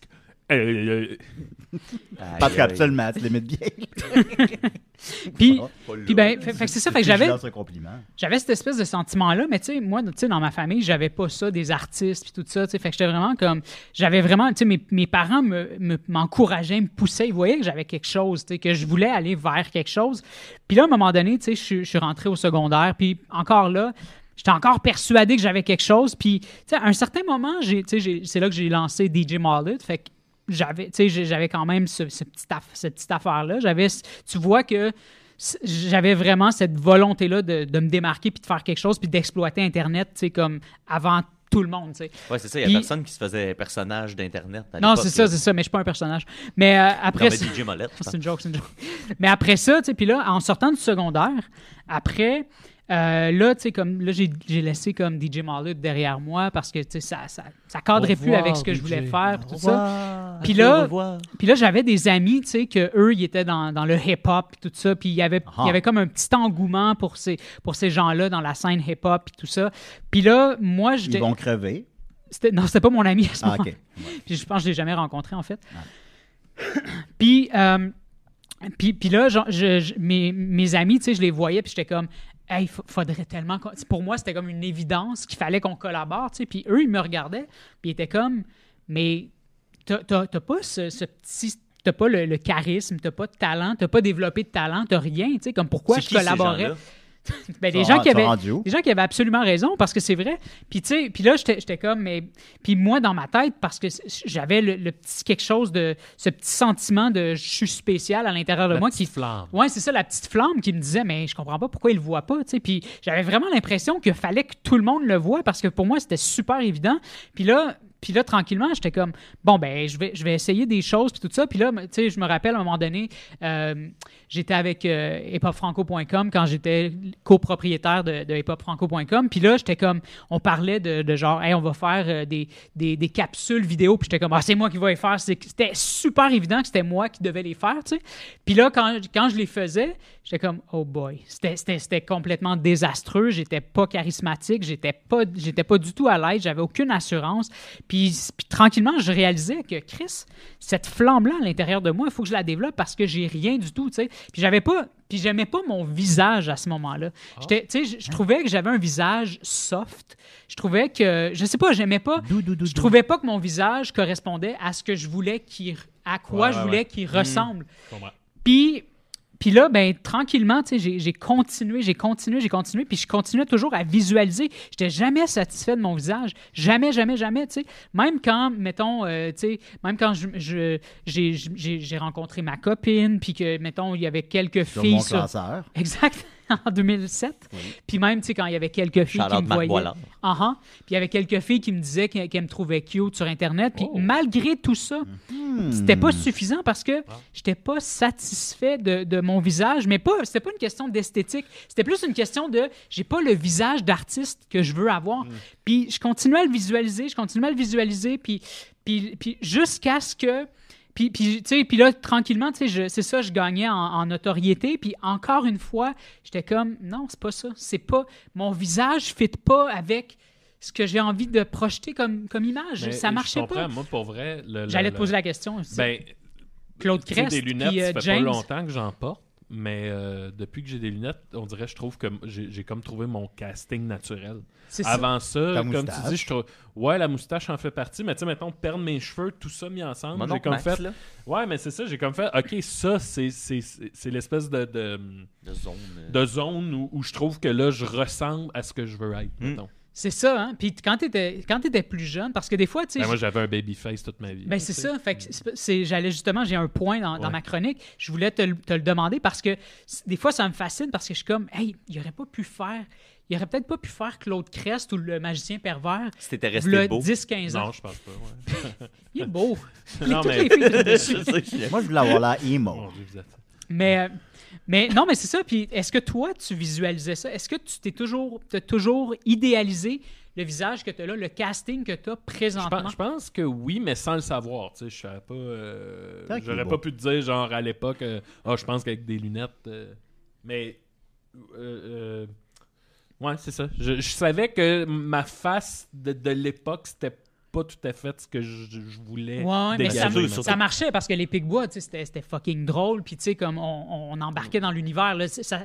Parce qu'absolument, tu l'aimes bien. Puis, Pas puis ben, fait que c'est ça. Fait que j'avais un compliment. cette espèce de sentiment-là, mais tu sais, moi, tu sais, dans ma famille, j'avais pas ça, des artistes puis tout ça, tu sais, fait que j'étais vraiment comme, j'avais vraiment, tu sais, mes parents m'encourageaient, me poussaient, ils voyaient que j'avais quelque chose, tu sais, que je voulais aller vers quelque chose. Puis là, à un moment donné, tu sais, je suis rentré au secondaire, puis encore là, j'étais encore persuadé que j'avais quelque chose, puis tu sais, à un certain moment, c'est là que j'ai lancé DJ Mallet, fait que j'avais quand même cette petite affaire-là. Tu vois que j'avais vraiment cette volonté-là de me démarquer puis de faire quelque chose puis d'exploiter Internet, tu sais, comme avant tout le monde, tu sais. Ouais, c'est ça. Il y a Puis- personne qui se faisait personnage d'Internet. à Non, l'époque, c'est là. ça, mais je suis pas un personnage. Mais après... Non, mais DJ Molette, je pense. C'est une joke. Mais après ça, tu sais, puis là, en sortant du secondaire, après, là, tu sais, comme, là, j'ai laissé comme DJ Mallet derrière moi parce que, tu sais, ça cadrait Au plus revoir, avec ce que je DJ. voulais faire, Au tout ça. revoir. Puis Au là, revoir. puis là, j'avais des amis, tu sais, que eux, ils étaient dans le hip-hop et tout ça. Puis il y avait comme un petit engouement pour ces gens-là dans la scène hip-hop et tout ça. Puis là, moi, Ils vont crever. Non, c'était pas mon ami à ce Ah, moment-là. OK. Puis je pense que je l'ai jamais rencontré, en fait. Puis là, genre, mes amis, tu sais, je les voyais, puis j'étais comme, hey, faudrait tellement. Pour moi, c'était comme une évidence qu'il fallait qu'on collabore, tu sais. Puis eux, ils me regardaient, puis ils étaient comme, mais t'as pas ce petit. T'as pas le charisme, t'as pas de talent, t'as pas développé de talent, t'as rien, tu sais, comme pourquoi C'est je qui, ces collaborais. gens-là? Ben, des Sont gens qui avaient rendus où? des gens qui avaient absolument raison parce que c'est vrai. Puis tu sais, puis là j'étais comme mais puis moi dans ma tête parce que j'avais le petit quelque chose de ce petit sentiment de je suis spécial à l'intérieur de La moi petite qui flamme. Ouais, c'est ça la petite flamme qui me disait mais je comprends pas pourquoi il le voit pas, tu sais. Puis j'avais vraiment l'impression qu'il fallait que tout le monde le voie parce que pour moi c'était super évident. Puis là, tranquillement, j'étais comme, bon, ben, je vais essayer des choses, puis tout ça. Puis là, tu sais, je me rappelle, à un moment donné, j'étais avec hiphopfranco.com quand j'étais copropriétaire de hiphopfranco.com. Puis là, j'étais comme, on parlait de genre, hey, on va faire des capsules vidéo. Puis j'étais comme, ah, c'est moi qui vais les faire. C'était super évident que c'était moi qui devais les faire, tu sais. Puis là, quand je les faisais, j'étais comme, oh boy, c'était complètement désastreux. J'étais pas charismatique, j'étais pas du tout à l'aise, j'avais aucune assurance. Puis tranquillement, je réalisais que, Chris, cette flamme-là à l'intérieur de moi, il faut que je la développe parce que j'ai rien du tout, tu sais. Puis j'aimais pas mon visage à ce moment-là. Tu sais, je trouvais que j'avais un visage soft. Je trouvais que, je sais pas, j'aimais pas. Je trouvais pas que mon visage correspondait à ce que je voulais à quoi je voulais qu'il ressemble. Je comprends. Puis là, ben tranquillement, tu sais, j'ai continué, puis je continuais toujours à visualiser. J'étais jamais satisfait de mon visage, jamais, tu sais. Même quand, mettons, tu sais, même quand j'ai rencontré ma copine, puis que, mettons, il y avait quelques Sur filles mon classeur. Exact, en 2007. Puis même, tu sais, quand il y avait quelques filles qui Shout-out me Marc voyaient. Boilard. Puis il y avait quelques filles qui me disaient qu'elles me trouvaient cute sur Internet. Puis malgré tout ça, Hmm. c'était pas suffisant parce que j'étais pas satisfait de mon visage. Mais c'était pas une question d'esthétique. C'était plus une question de j'ai pas le visage d'artiste que je veux avoir. Puis je continuais à le visualiser. Puis jusqu'à ce que. Puis là, tranquillement, c'est ça, je gagnais en notoriété. Puis encore une fois, j'étais comme, non, c'est pas ça. C'est pas, mon visage ne fit pas avec ce que j'ai envie de projeter comme image. Mais Ça marchait je comprends. pas. Moi, pour vrai, J'allais te poser la question. Ben, Claude tu sais, Crest, des lunettes, puis ça fait pas James. longtemps que j'en porte, mais depuis que j'ai des lunettes, on dirait, je trouve que j'ai comme trouvé mon casting naturel. C'est ça. Avant ça, Ta comme tu moustache. dis, je trouve. Ouais, la moustache en fait partie, mais tu sais, mettons, perdre mes cheveux, tout ça mis ensemble, Mon j'ai oncle comme Max, fait. là, Ouais, mais c'est ça, j'ai comme fait. Ok, ça, c'est l'espèce de de zone. zone où je trouve que là, je ressemble à ce que je veux être. mettons. C'est ça, hein? Puis quand t'étais plus jeune, parce que des fois, tu sais... Ben, moi, j'avais un baby face toute ma vie. Ben, c'est ça. Fait que j'ai un point dans Ouais. ma chronique. Je voulais te le demander parce que des fois, ça me fascine parce que je suis comme, hey, il aurait peut-être pas pu faire Claude Crest ou le magicien pervers Si t'étais le resté beau. 10-15 ans. Non, je pense pas. Ouais. Il est beau. Non, Toutes mais- les filles trippent dessus. Je sais. Moi, je voulais avoir l'air emo. Mon Dieu, vous êtes- Mais non, mais c'est ça. Puis est-ce que toi, tu visualisais ça? Est-ce que tu t'as toujours idéalisé le visage que tu as là, le casting que tu as présentement? Je pense que oui, mais sans le savoir. Tu sais, je savais pas. J'aurais pas pu te dire, genre, à l'époque, je pense qu'avec des lunettes. Mais. Ouais, c'est ça. Je savais que ma face de l'époque, c'était pas tout à fait ce que je voulais Ouais, mais dégager. ça marchait parce que les Picbois, tu sais, c'était fucking drôle. Puis, tu sais, comme on embarquait dans l'univers, là, ça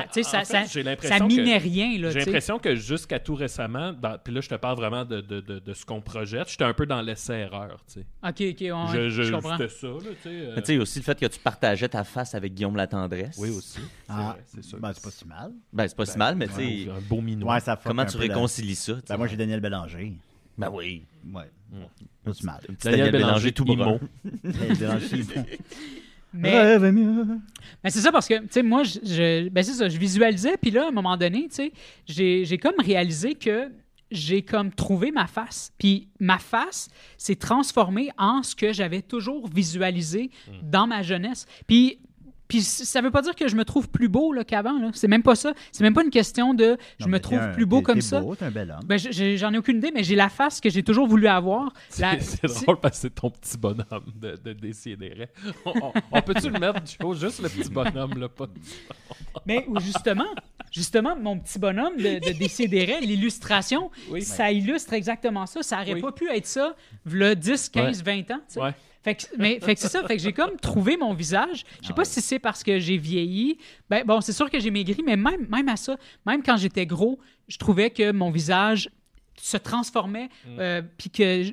minait rien. Là, j'ai l'impression que jusqu'à tout récemment, puis là, je te parle vraiment de ce qu'on projette, j'étais un peu dans l'essai-erreur, tu sais. OK, ouais, je comprends. C'était ça, là, tu sais. Mais tu sais, aussi le fait que tu partageais ta face avec Guillaume Latendresse. Oui, aussi. C'est vrai, c'est sûr. Ben, c'est pas si mal. Ben, c'est pas si mal, mais tu sais, Un beau minois. Ouais, ça fuck comment un tu peu la- réconcilies ça? tu sais? Ben, moi, j'ai Daniel Bélanger. Ben oui. Ouais. Pas si mal. Un petit Daniel Bélanger tout brun. Daniel Bélanger, bon. Mais, Rêve mieux. mais c'est ça parce que, tu sais, moi, ben c'est ça, je visualisais. Puis là, à un moment donné, tu sais, j'ai comme réalisé que j'ai comme trouvé ma face. Puis ma face s'est transformée en ce que j'avais toujours visualisé dans ma jeunesse. Puis ça veut pas dire que je me trouve plus beau là, qu'avant. Là. C'est même pas ça. C'est même pas une question de je me trouve plus beau comme ça. T'es un bel homme. Ben, j'en ai aucune idée, mais j'ai la face que j'ai toujours voulu avoir. C'est drôle parce que c'est ton petit bonhomme de Décideret. On peut-tu le mettre, Joe? Juste le petit bonhomme, là, pas... Mais justement, mon petit bonhomme de Décideret, l'illustration, Oui. ça illustre exactement ça. Ça aurait pas pu être ça, v'là 10, 15, 20 ans. Tu sais. Ouais. Fait que c'est ça. Fait que j'ai comme trouvé mon visage. Je sais pas si c'est parce que j'ai vieilli. Ben, bon, c'est sûr que j'ai maigri, mais même à ça, même quand j'étais gros, je trouvais que mon visage se transformait, puis que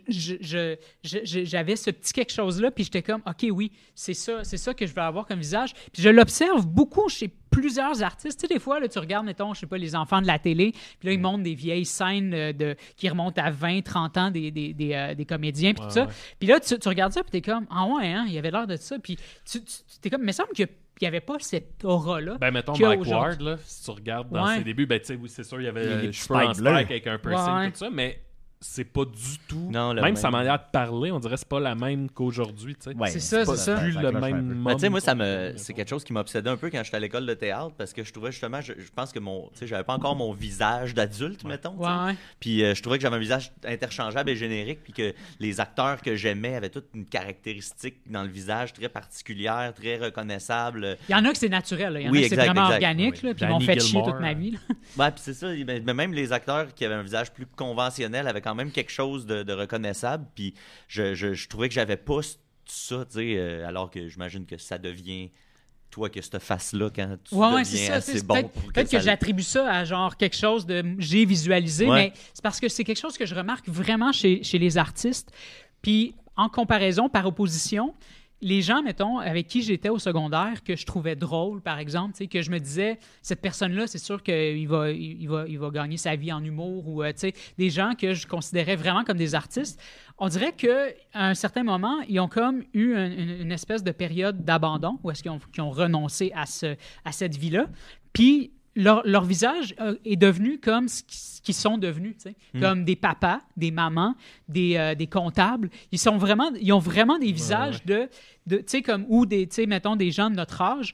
j'avais ce petit quelque chose-là, puis j'étais comme, OK, oui, c'est ça que je veux avoir comme visage. Puis je l'observe beaucoup chez plusieurs artistes. Tu sais, des fois, là, tu regardes, mettons, je sais pas, les enfants de la télé, puis là, ils montrent des vieilles scènes qui remontent à 20, 30 ans des comédiens, puis tout ça. Puis là, tu regardes ça, puis t'es comme, ah ouais, hein, il y avait l'air de ça. Puis t'es comme, mais il semble qu'il n'y avait pas cette aura-là. Ben, mettons qu'il y a Mike aujourd'hui. Ward, là, si tu regardes dans Ouais. ses débuts, ben, tu sais, oui, c'est sûr, il y avait Les les cheveux en spikes bleus. spike avec un piercing, Ouais. tout ça, mais c'est pas du tout. Non, le même même. sa manière de parler, on dirait que c'est pas la même qu'aujourd'hui, tu sais. Ouais, C'est ça, pas- c'est ça. Plus ça le cloche un même peu. monde. Mais tu sais, moi, c'est quelque chose qui m'obsédait un peu quand j'étais à l'école de théâtre parce que je trouvais justement, je pense que tu sais, j'avais pas encore mon visage d'adulte, mettons. tu sais. Ouais. Puis je trouvais que j'avais un visage interchangeable et générique, puis que les acteurs que j'aimais avaient toute une caractéristique dans le visage très particulière, très reconnaissable. Il y en a que c'est naturel. Là. Il y en Oui, a que c'est exact, vraiment exact. organique. Oui. Là, puis ils Danny m'ont fait chier Gilmore. toute ma vie. là. Ouais, puis c'est ça. Mais même les acteurs qui avaient un visage plus conventionnel avaient quand même quelque chose de reconnaissable. Puis je trouvais que j'avais pas ça, tu sais, alors que j'imagine que ça devient toi que cette face-là quand tu Ouais, c'est deviens ça. assez C'est bon peut-être pour peut-être que ça- j'attribue ça à genre quelque chose de j'ai visualisé, Ouais. mais c'est parce que c'est quelque chose que je remarque vraiment chez les artistes. Puis en comparaison, par opposition, les gens, mettons, avec qui j'étais au secondaire, que je trouvais drôle, par exemple, tu sais, que je me disais, cette personne-là, c'est sûr qu'il va gagner sa vie en humour, ou tu sais, des gens que je considérais vraiment comme des artistes, on dirait qu'à un certain moment, ils ont comme eu une espèce de période d'abandon, où est-ce qu'ils ont renoncé à cette vie-là. Puis leur visage est devenu comme ce qu'ils sont devenus, tu sais, comme des papas, des mamans, des comptables. Ils ont vraiment des visages de tu sais, comme, ou des, tu sais, mettons, des gens de notre âge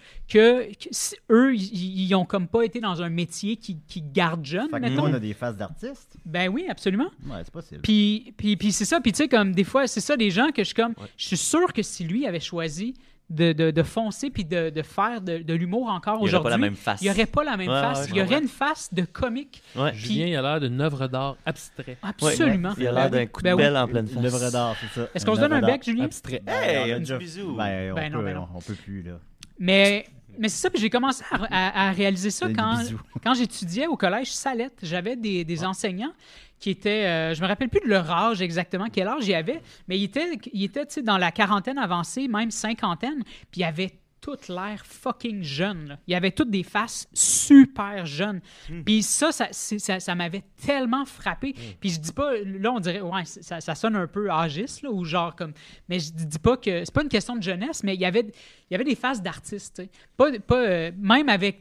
eux, ils ont comme pas été dans un métier qui garde jeune, Fait que mettons. nous, on a des faces d'artistes. Ben oui, absolument. Ouais, c'est possible. Puis c'est ça. Puis tu sais, comme des fois, c'est ça, des gens que je suis comme... Je suis sûr que si lui avait choisi de foncer puis de faire de l'humour encore Il y aurait pas aujourd'hui, la même face. il n'y aurait pas la même Ouais, face. ouais, je Il y aurait comprends. une face de comique. Ouais. Julien, il a l'air d'une œuvre d'art abstrait. Absolument. Il a l'air d'un coup de Ben oui. belle en pleine face. Une œuvre d'art, c'est ça. Est-ce qu'on se Une donne un œuvre bec, d'art. Julien? Abstrait. Hey, on a un déjà- petit bisou. Ben, Ben non, ben non. on peut plus, là. Mais c'est ça, puis j'ai commencé à réaliser ça Des quand bisous. j'étudiais au collège Salette. J'avais des enseignants qui étaient, je me rappelle plus de leur âge exactement, quel âge il avait, mais ils étaient tu sais, dans la quarantaine avancée, même cinquantaine, puis ils avaient toute l'air fucking jeune. Là. Il y avait toutes des faces super jeunes. Puis ça m'avait tellement frappé. Puis je dis pas, là on dirait, ouais, ça sonne un peu âgiste, là, ou genre comme, mais je dis pas que, c'est pas une question de jeunesse, mais il y avait des faces d'artistes, tu sais. Même avec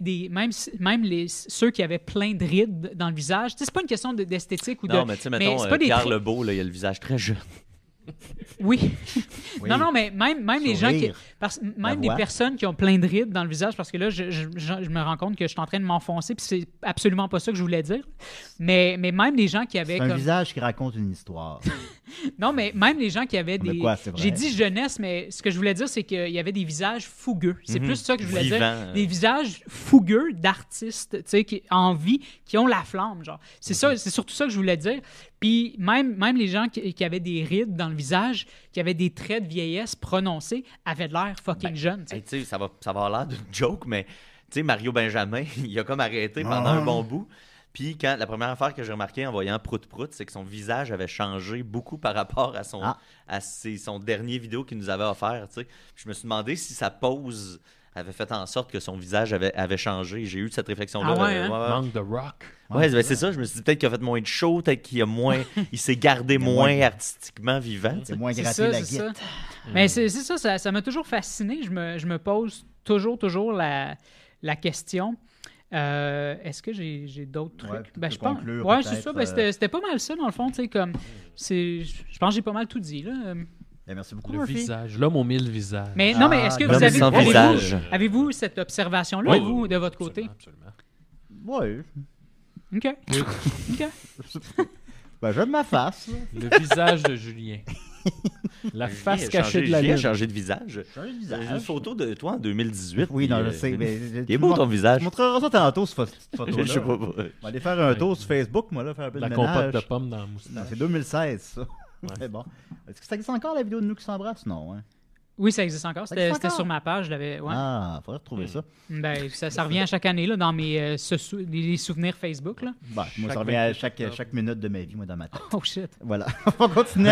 ceux qui avaient plein de rides dans le visage. Tu sais, c'est pas une question d'esthétique ou Non, de... mais tu sais, mais mettons, c'est pas des Pierre traits- Lebeau, là, il a le visage très jeune. Oui. Oui. Non, mais même les gens qui. Même des voix. personnes qui ont plein de rides dans le visage, parce que là, je me rends compte que je suis en train de m'enfoncer, puis c'est absolument pas ça que je voulais dire. Mais même les gens qui avaient. C'est un comme... visage qui raconte une histoire. Non, mais même les gens qui avaient Mais des. quoi, c'est vrai? J'ai dit jeunesse, mais ce que je voulais dire, c'est qu'il y avait des visages fougueux. C'est plus ça que je voulais Vivant. dire. Des visages fougueux d'artistes, tu sais, en vie, qui ont la flamme, genre. C'est ça, c'est surtout ça que je voulais dire. Puis même les gens qui avaient des rides dans le visage, qui avaient des traits de vieillesse prononcés, avaient de l'air fucking jeunes, tu sais. Hey, tu sais, ça va avoir l'air d'une joke, mais tu sais, Mario Benjamin, il a comme arrêté pendant un bon bout. Puis quand la première affaire que j'ai remarqué en voyant Prout Prout, c'est que son visage avait changé beaucoup par rapport à son dernier vidéo qu'il nous avait offert. Tu sais. Je me suis demandé si sa pose avait fait en sorte que son visage avait changé. J'ai eu cette réflexion-là. Ah ouais, hein? Manque de rock. Ouais, ben, c'est ça. Je me suis dit peut-être qu'il a fait moins de show, peut-être qu'il a moins, il s'est gardé moins artistiquement vivant. tu sais. C'est moins C'est gratté ça, la c'est ça. guette. Mais c'est ça m'a toujours fasciné. Je me pose toujours la question. Est-ce que j'ai d'autres trucs? Ouais, Ben, pour je pense. conclure, Ouais, c'est peut-être, ça. Ben, c'était pas mal ça, dans le fond. Tu sais, comme. Je pense que j'ai pas mal tout dit, là. Ben, merci beaucoup, Le Murphy. visage. L'homme aux 1000 visages. Mais non, mais est-ce que l'homme vous avez. sans visage. Avez-vous cette observation-là, Oui. vous, de votre côté? Absolument. Ouais. OK. OK. Ben, j'aime ma face. là. Le visage de Julien. La face Julien a cachée changé- de la Julien a lune. changé de visage. J'ai un J'ai visage. une photo de toi en 2018. Oui, non, puis, je sais. Mais, il est beau ton visage. Je montrerai ça tantôt, cette photo-là. Je sais pas. On va aller faire un tour sur Facebook, moi, là, faire un peu La de compote ménage. de pommes dans la Non, moustache. c'est 2016, ça. C'est bon. Est-ce que ça existe encore, la vidéo de nous qui s'embrassent? Non, hein? Oui, ça existe encore. Ça existe C'était encore? sur ma page. Je l'avais. Ouais. Ah, faudrait retrouver ça. Ben, ça revient à chaque année, là, dans mes les souvenirs Facebook, là. Bah, moi, ça Chaque revient à 28 octobre. chaque minute de ma vie, moi, dans ma tête. Oh shit. Voilà. On va continuer.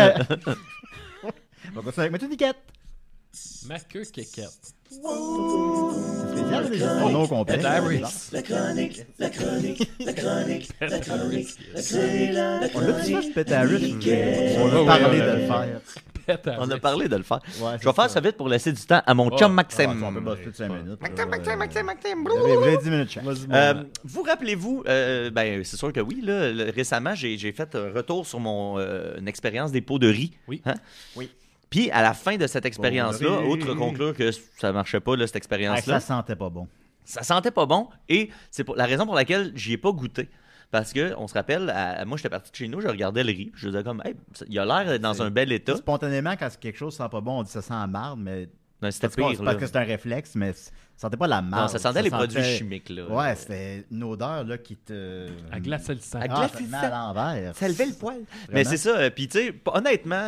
On va continuer avec Mathieu Niquette. Ma queue kékette. C'est spécial, mais c'est son nom complet. Ed Harris. On l'a dit ça, Pet Harris. On a parlé de le faire. On a parlé de le faire. Ouais, Je vais faire ça vite pour laisser du temps à mon chum Maxime. On peut bosser de 5 minutes. Maxime. Vous avez 10 minutes chaque. Vous rappelez-vous, ben c'est sûr que oui, là, récemment, j'ai fait un retour sur mon une expérience des pots de riz. Oui. Hein? Oui. Puis à la fin de cette expérience-là, Pots de riz. outre conclure que ça marchait pas, là, cette Ah, expérience-là, ça sentait pas bon. ça sentait pas bon et c'est la raison pour laquelle j'y ai pas goûté. Parce que, on se rappelle, moi j'étais parti de chez nous, je regardais le riz, puis je disais comme, hey, il a l'air d'être dans un bel état. Spontanément, quand quelque chose sent pas bon, on dit ça sent la marde, mais Non, c'était c'est parce pire. Là. que c'est un réflexe, mais ça sentait pas la marde. Non, ça sentait les produits chimiques. Là. Ouais, c'était une odeur là, qui te. À glacer le sang. À Ah, glacer ça te le met sang. à l'envers. Ça levait le poil. Mais c'est ça. Puis, tu sais, honnêtement,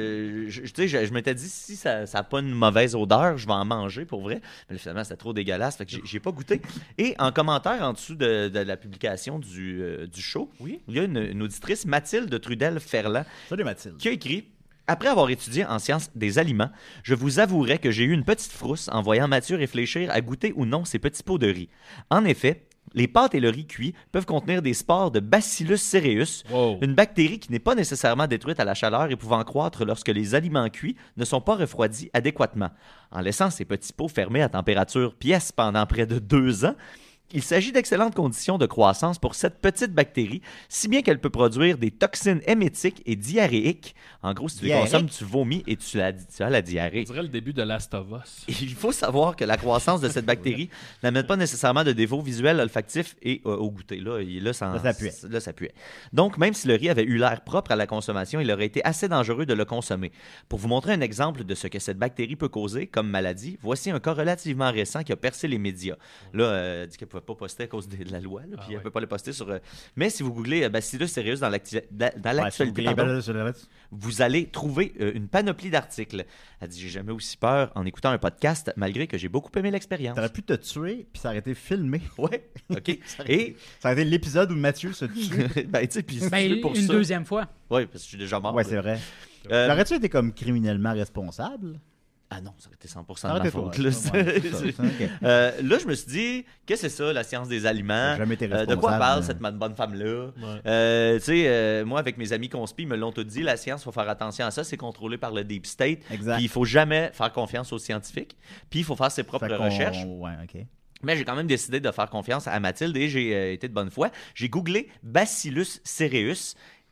je m'étais dit, si ça n'a pas une mauvaise odeur, je vais en manger pour vrai. Mais là, finalement, c'était trop dégueulasse. Fait que j'ai pas goûté. Et en commentaire en dessous de la publication du show, Oui. il y a une auditrice, Mathilde Trudel-Ferland, Salut Mathilde. qui a écrit: après avoir étudié en sciences des aliments, je vous avouerai que j'ai eu une petite frousse en voyant Mathieu réfléchir à goûter ou non ces petits pots de riz. En effet, les pâtes et le riz cuit peuvent contenir des spores de Bacillus cereus, Wow. une bactérie qui n'est pas nécessairement détruite à la chaleur et pouvant croître lorsque les aliments cuits ne sont pas refroidis adéquatement. En laissant ces petits pots fermés à température pièce pendant près de 2 ans, il s'agit d'excellentes conditions de croissance pour cette petite bactérie, si bien qu'elle peut produire des toxines émétiques et diarrhéiques. En gros, si tu les Diarrhéiques? consommes, tu vomis et tu as la On diarrhée. dirait le début de Last of Us. Il faut savoir que la croissance de cette bactérie n'amène pas nécessairement de défauts visuels, olfactifs et au goûter. Là, ça puait. Donc, même si le riz avait eu l'air propre à la consommation, il aurait été assez dangereux de le consommer. Pour vous montrer un exemple de ce que cette bactérie peut causer comme maladie, voici un cas relativement récent qui a percé les médias. Là, elle dit qu'elle ne pouvait pas poster à cause de la loi, là, puis elle ne peut pas le poster sur... Mais si vous googlez Bacillus cereus dans l'actualité, pardon, vous allez trouver une panoplie d'articles. Elle dit: j'ai jamais aussi peur en écoutant un podcast, malgré que j'ai beaucoup aimé l'expérience. T'aurais pu te tuer, puis ça aurait été filmé. Ouais, ok. Et, Ça aurait été l'épisode où Mathieu se tue. ben, tu sais, puis si Ben, tu veux pour une ça... deuxième fois. Oui, parce que je suis déjà mort. Ouais, là. c'est vrai. Euh, Aurais-tu été comme criminellement responsable? Ah non, ça aurait été 100% de Ça aurait ma été toi, faute. Là, ouais, c'est ça, ok. Là, je me suis dit, qu'est-ce que c'est ça, la science des aliments? J'ai jamais été De quoi responsable, parle mais- cette bonne femme-là? Ouais. Tu sais, moi, avec mes amis conspi, ils me l'ont tout dit, la science, il faut faire attention à ça, c'est contrôlé par le Deep State. Exact. Puis il faut jamais faire confiance aux scientifiques. Puis il faut faire ses propres Fait qu'on- recherches. Ouais, ok. Mais j'ai quand même décidé de faire confiance à Mathilde et j'ai été de bonne foi. J'ai googlé Bacillus cereus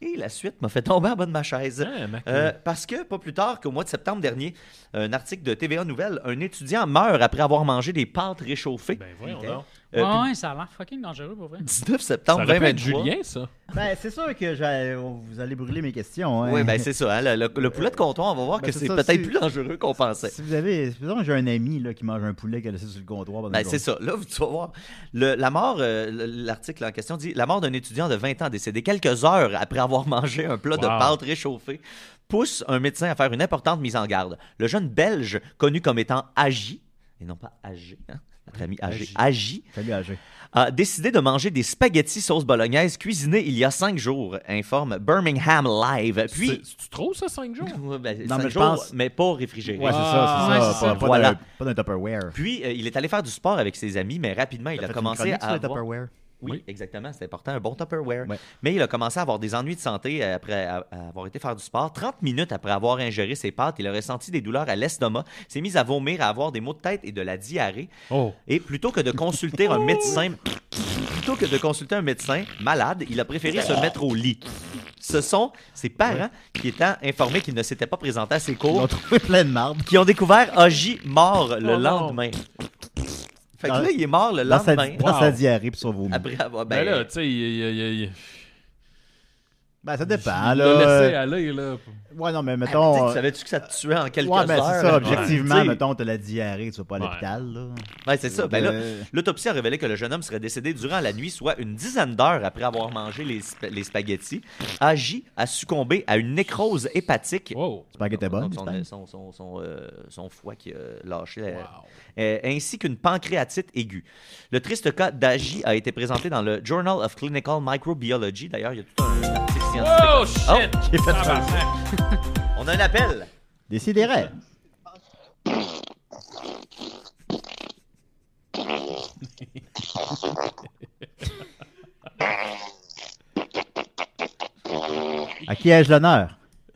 Et la suite m'a fait tomber en bas de ma chaise. Ah, Parce que, pas plus tard qu'au mois de septembre dernier, un article de TVA Nouvelles, un étudiant meurt après avoir mangé des pâtes réchauffées. Ben voyons donc. Ouais, ça a l'air fucking dangereux pour vrai. 19 Ça septembre aurait pu être 2023. Julien, ça. Ben, c'est sûr que vous allez brûler mes questions. Hein. Oui, ben c'est ça. Hein, le poulet de comptoir, on va voir Ben, que c'est c'est ça, peut-être si- plus dangereux qu'on pensait. Si vous avez. Supposons j'ai un ami là, qui mange un poulet qu'il a laissé sur le comptoir. Ben, c'est ça. Là, tu vas voir. La mort, l'article en question dit la mort d'un étudiant de 20 ans décédé quelques heures après avoir mangé un plat de Wow. pâtes réchauffées pousse un médecin à faire une importante mise en garde. Le jeune Belge, connu comme étant agi, et non pas âgé, hein, notre ami agi, Salut, AG. a décidé de manger des spaghettis sauce bolognaise cuisinés il y a 5 jours, informe Birmingham Live. Puis, C'est-tu trop, ça, 5 jours? Ouais, ben, Non, 5 mais je jours, pense- mais pas réfrigérés. Ouais, c'est Ouais, ça. c'est ça. Pas Voilà. pas d'un Tupperware. Puis, il est allé faire du sport avec ses amis, mais rapidement, il a commencé à le avoir... Tupperware. Oui, Oui. exactement, c'est important, un bon Tupperware. Ouais. Mais il a commencé à avoir des ennuis de santé après avoir été faire du sport. 30 minutes après avoir ingéré ses pâtes, il a ressenti des douleurs à l'estomac, s'est mis à vomir, à avoir des maux de tête et de la diarrhée. Oh. Et plutôt que de consulter un médecin malade, il a préféré se mettre au lit. Ce sont ses parents qui, étant informés qu'il ne s'était pas présenté à ses Ils cours, ont trouvé plein de marbre. qui ont découvert Agi mort le Oh non. lendemain. Fait que là, il est mort le Dans sa, lendemain. dans sa Wow. diarrhée puis son vomi. Après avoir... Ben là, tu sais, il Ben, ça dépend. l'a Là. laissé aller, là. Ouais, non, mais Tu mettons. sais, savais-tu que ça te tuait en quelques Ouais, ben, heures? c'est ça. Objectivement, Ouais. mettons, t'as la diarrhée, tu vas pas à Ouais. l'hôpital, là. Ouais, c'est ça. Ben là, Euh, l'autopsie a révélé que le jeune homme serait décédé durant la nuit, soit une dizaine d'heures après avoir mangé les spaghettis. Agi a succombé à une nécrose hépatique. Wow. Spaghetti bonne, Donc, j'espère. son foie qui a lâché. Wow. Ainsi qu'une pancréatite aiguë. Le triste cas d'Agi a été présenté dans le Journal of Clinical Microbiology. D'ailleurs, il y a tout un article scientifique. Oh, shit! J'ai fait ça. Tabarnak. On a un appel. Décidérez. À qui ai-je l'honneur?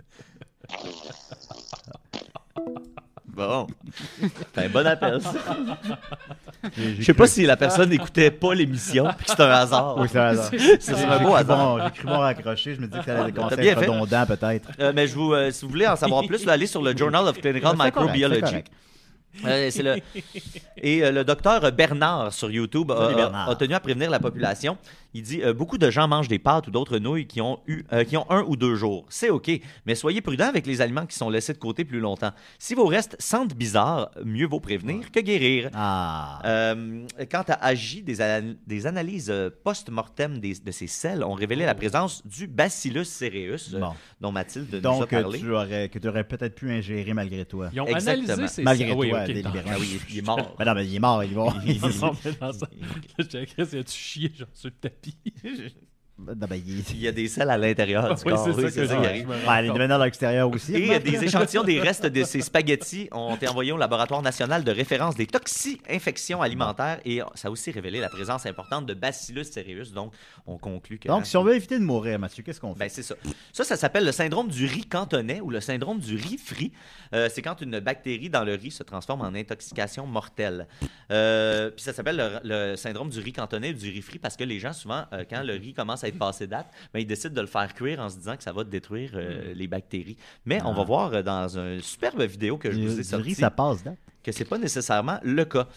Bon. C'est un bon appel, ça. J'ai Je sais pas cru- si la personne n'écoutait pas l'émission puis que c'est un hasard. Oui, c'est un hasard. C'est un beau hasard. J'ai cru bon raccrocher. Je me dis que ça allait commencer à bien être fait. redondant, peut-être. Mais si vous voulez en savoir plus, là, allez sur le Journal of Clinical C'est correct, Microbiology. c'est correct. C'est le... Et le docteur Bernard sur YouTube Salut, Bernard. a tenu à prévenir la population. Il dit beaucoup de gens mangent des pâtes ou d'autres nouilles qui ont 1 ou 2 jours. C'est OK, mais soyez prudents avec les aliments qui sont laissés de côté plus longtemps. Si vos restes sentent bizarre, mieux vaut prévenir que guérir. Ah. Quant à Agi, des analyses post-mortem de ces selles ont révélé la présence du Bacillus cereus, Bon. dont Mathilde nous a Donc, parlé. tu aurais peut-être pu ingérer malgré toi. Ils ont Exactement. analysé ces... Malgré Ah oui, toi, ok, délibérément. Ah oui, il est mort. Mais non, mais il est mort, il va. Il ressemblait dans ça. J'étais Chris, y a-tu chié genre sur le tapis? Non, ben, Il y a des selles à l'intérieur du Oui, corps. c'est ça que qui je arrive. me rends Ouais, les compte. devenants à l'extérieur aussi. Et remarque. des échantillons des restes de ces spaghettis ont été envoyés au laboratoire national de référence des toxi-infections alimentaires et ça a aussi révélé la présence importante de Bacillus cereus. Donc, on conclut que... Donc, si on veut éviter de mourir, Mathieu, qu'est-ce qu'on fait? Ben, c'est ça. Ça s'appelle le syndrome du riz cantonais ou le syndrome du riz frit. C'est quand une bactérie dans le riz se transforme en intoxication mortelle. Puis ça s'appelle le syndrome du riz cantonais ou du riz frit parce que les gens, souvent, quand le riz commence à être passé date, ben, ils décident de le faire cuire en se disant que ça va détruire les bactéries. Mais on va voir dans une superbe vidéo que je vous ai Du sortie riz, ça passe, date. que c'est pas nécessairement le cas.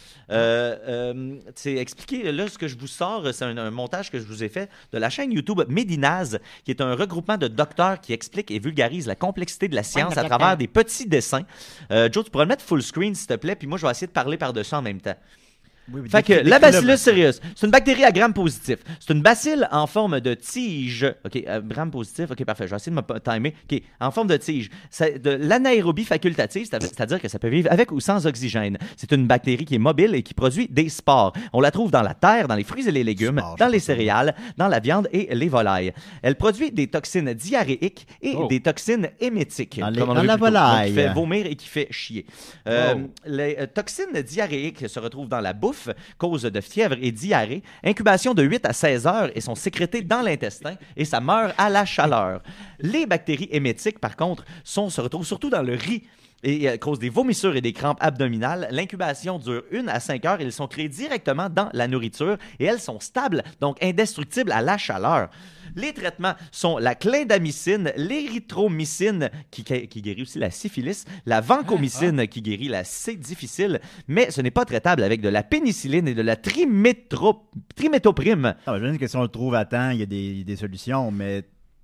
C'est expliqué, là, ce que je vous sors, c'est un montage que je vous ai fait de la chaîne YouTube Médinaz, qui est un regroupement de docteurs qui expliquent et vulgarisent la complexité de la science à travers des petits dessins. Joe, tu pourrais le mettre full screen, s'il te plaît, puis moi, je vais essayer de parler par-dessus en même temps. Oui, Fait que la Bacillus cereus, c'est une bactérie à gram positif. C'est une bacille en forme de tige. OK, gram positif, OK, parfait. Je vais essayer de me timer. OK, en forme de tige. C'est de l'anaérobie facultative, c'est-à-dire que ça peut vivre avec ou sans oxygène. C'est une bactérie qui est mobile et qui produit des spores. On la trouve dans la terre, dans les fruits et les légumes, Spores, dans je les sais pas. céréales, dans la viande et les volailles. Elle produit des toxines diarrhéiques et Oh. des toxines émétiques. Dans comme on a dans vu la plus tôt. Donc, volaille. qui fait vomir et qui fait chier. Les toxines diarrhéiques se retrouvent dans la bouffe, cause de fièvre et diarrhée, incubation de 8 à 16 heures et sont sécrétées dans l'intestin et ça meurt à la chaleur. Les bactéries émétiques, par contre, se retrouvent surtout dans le riz et causent des vomissures et des crampes abdominales. L'incubation dure 1 à 5 heures et elles sont créées directement dans la nourriture et elles sont stables, donc indestructibles à la chaleur. Les traitements sont la clindamycine, l'érythromycine qui guérit aussi la syphilis, la vancomycine qui guérit la C difficile, mais ce n'est pas traitable avec de la pénicilline et de la trimétoprime. Ah, j'imagine que si on le trouve à temps, il y a des solutions, mais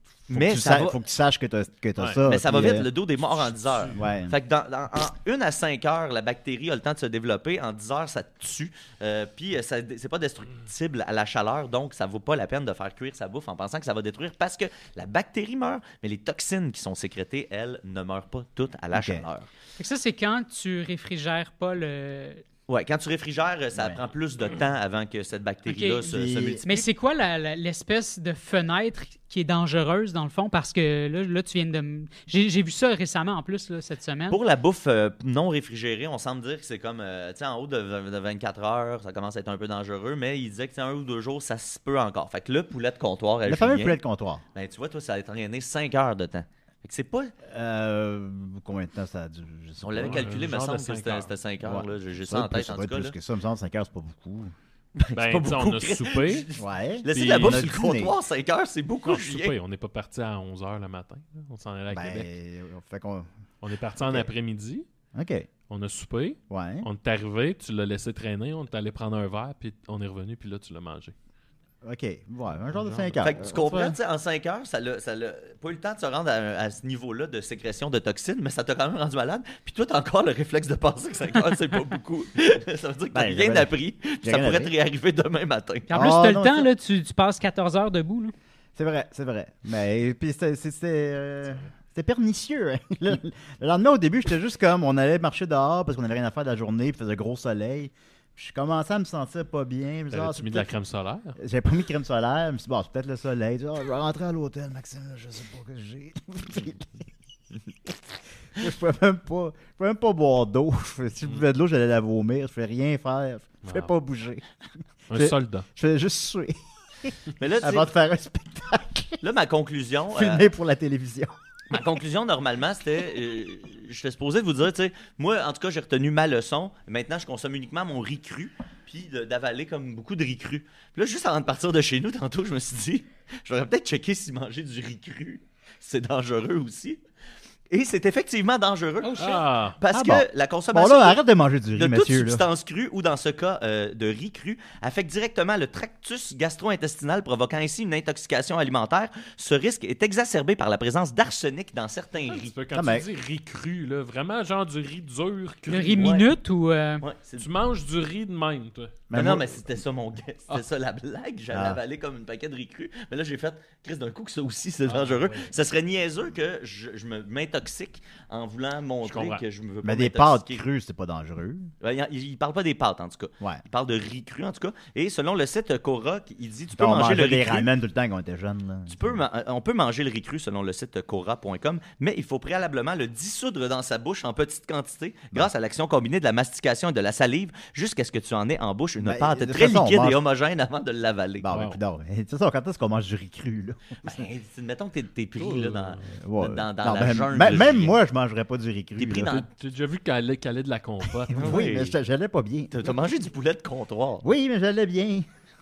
ça faut que tu saches que tu as ça. Mais ça va puis, vite, le dos des morts en 10 heures. Ouais. Fait que en 1 à 5 heures, la bactérie a le temps de se développer. En 10 heures, ça te tue. Puis c'est pas destructible à la chaleur, donc ça vaut pas la peine de faire cuire sa bouffe en pensant que ça va détruire parce que la bactérie meurt, mais les toxines qui sont sécrétées, elles, ne meurent pas toutes à la chaleur. Fait que ça, c'est quand tu réfrigères pas le... Ouais, quand tu réfrigères, ça prend plus de temps avant que cette bactérie-là se multiplie. Mais c'est quoi l'espèce de fenêtre qui est dangereuse, dans le fond? Parce que là tu viens de... J'ai vu ça récemment, en plus, là, cette semaine. Pour la bouffe non réfrigérée, on semble dire que c'est comme, tu sais, en haut de 24 heures, ça commence à être un peu dangereux, mais il disait que 1 ou 2 jours, ça se peut encore. Fait que le poulet de comptoir... Le fameux poulet de comptoir. Ben, tu vois, toi, ça a entraîné 5 heures de temps. Fait que c'est pas... Combien de temps ça a duré? On l'avait calculé, mais il me semble que c'était 5 heures. Là. J'ai ça en tête, en tout cas. Plus que ça, il me semble 5 heures, c'est pas beaucoup. Ben, on a soupé. Ouais. Laisser la bouffe sur le comptoir 5 heures, c'est beaucoup. Non, soupé. On n'est pas parti à 11h le matin. Là. On s'en allait à Québec. On est parti en après-midi. OK. On a soupé. Ouais. On est arrivé, tu l'as laissé traîner. On est allé prendre un verre, puis on est revenu, puis là, tu l'as mangé. OK. Ouais, un genre de 5 heures. Fait que tu comprends, tu sais, en 5 heures, ça l'a pas eu le temps de se rendre à ce niveau-là de sécrétion de toxines, mais ça t'a quand même rendu malade. Puis toi, t'as encore le réflexe de penser que 5 heures, c'est pas beaucoup. Ça veut dire que t'as rien appris. Puis ça pourrait te réarriver demain matin. En plus, t'as le temps, là, tu passes 14 heures debout. Là. C'est vrai. Mais puis c'était pernicieux. Hein. Le lendemain, au début, j'étais juste comme, on allait marcher dehors parce qu'on avait rien à faire de la journée, puis il faisait gros soleil. Je commençais à me sentir pas bien. T'avais-tu mis de la crème solaire? J'avais pas mis de crème solaire. Je me suis dit, bon, c'est peut-être le soleil. Je vais rentrer à l'hôtel, Maxime. Là, je sais pas ce que j'ai. Je pouvais même pas boire d'eau. Si je buvais de l'eau, j'allais la vomir. Je fais rien faire. Je fais pas bouger. Un soldat. Je faisais juste suer. Mais là, avant de faire un spectacle. Là, ma conclusion... Filmé pour la télévision. Ma conclusion, normalement, c'était... j'étais supposé vous dire, tu sais, moi, en tout cas, j'ai retenu ma leçon. Maintenant, je consomme uniquement mon riz cru, puis d'avaler comme beaucoup de riz cru. Puis là, juste avant de partir de chez nous, tantôt, je me suis dit, j'aurais peut-être checké si manger du riz cru, c'est dangereux aussi. Et c'est effectivement dangereux. Oh, shit. Parce que la consommation bon, là, arrête de manger du riz, de toute monsieur, substance crue, ou dans ce cas de riz cru, affecte directement le tractus gastro-intestinal, provoquant ainsi une intoxication alimentaire. Ce risque est exacerbé par la présence d'arsenic dans certains riz. Quand tu dis riz cru, là, vraiment genre du riz dur, cru. Le riz minute ou... Tu manges du riz de même, toi. Non, mais c'était ça mon guess. C'était ça la blague. J'allais avaler comme une paquet de riz cru. Mais là, j'ai fait, Chris, d'un coup, que ça aussi, c'est dangereux. Oui. Ça serait niaiseux que je m'intoxique en voulant montrer que je me veux pas mais des pâtes crues, c'est pas dangereux. Il parle pas des pâtes, en tout cas. Ouais. Il parle de riz cru, en tout cas. Et selon le site Cora, il dit tu peux on manger le riz des cru. ramen tout le temps quand on était jeune. Là. On peut manger le riz cru selon le site Cora.com, mais il faut préalablement le dissoudre dans sa bouche en petite quantité grâce à l'action combinée de la mastication et de la salive jusqu'à ce que tu en aies en bouche une pâte très liquide et homogène avant de l'avaler. C'est ça, quand est-ce qu'on mange du riz cru? Là? Mettons que t'es pris là, dans non, la jungle. Même moi, je mangerais pas du riz cru. T'es pris dans... T'as déjà vu qu'elle allait de la compote. Oui, mais j'allais pas bien. T'as mangé du poulet de comptoir. Oui, mais j'allais bien.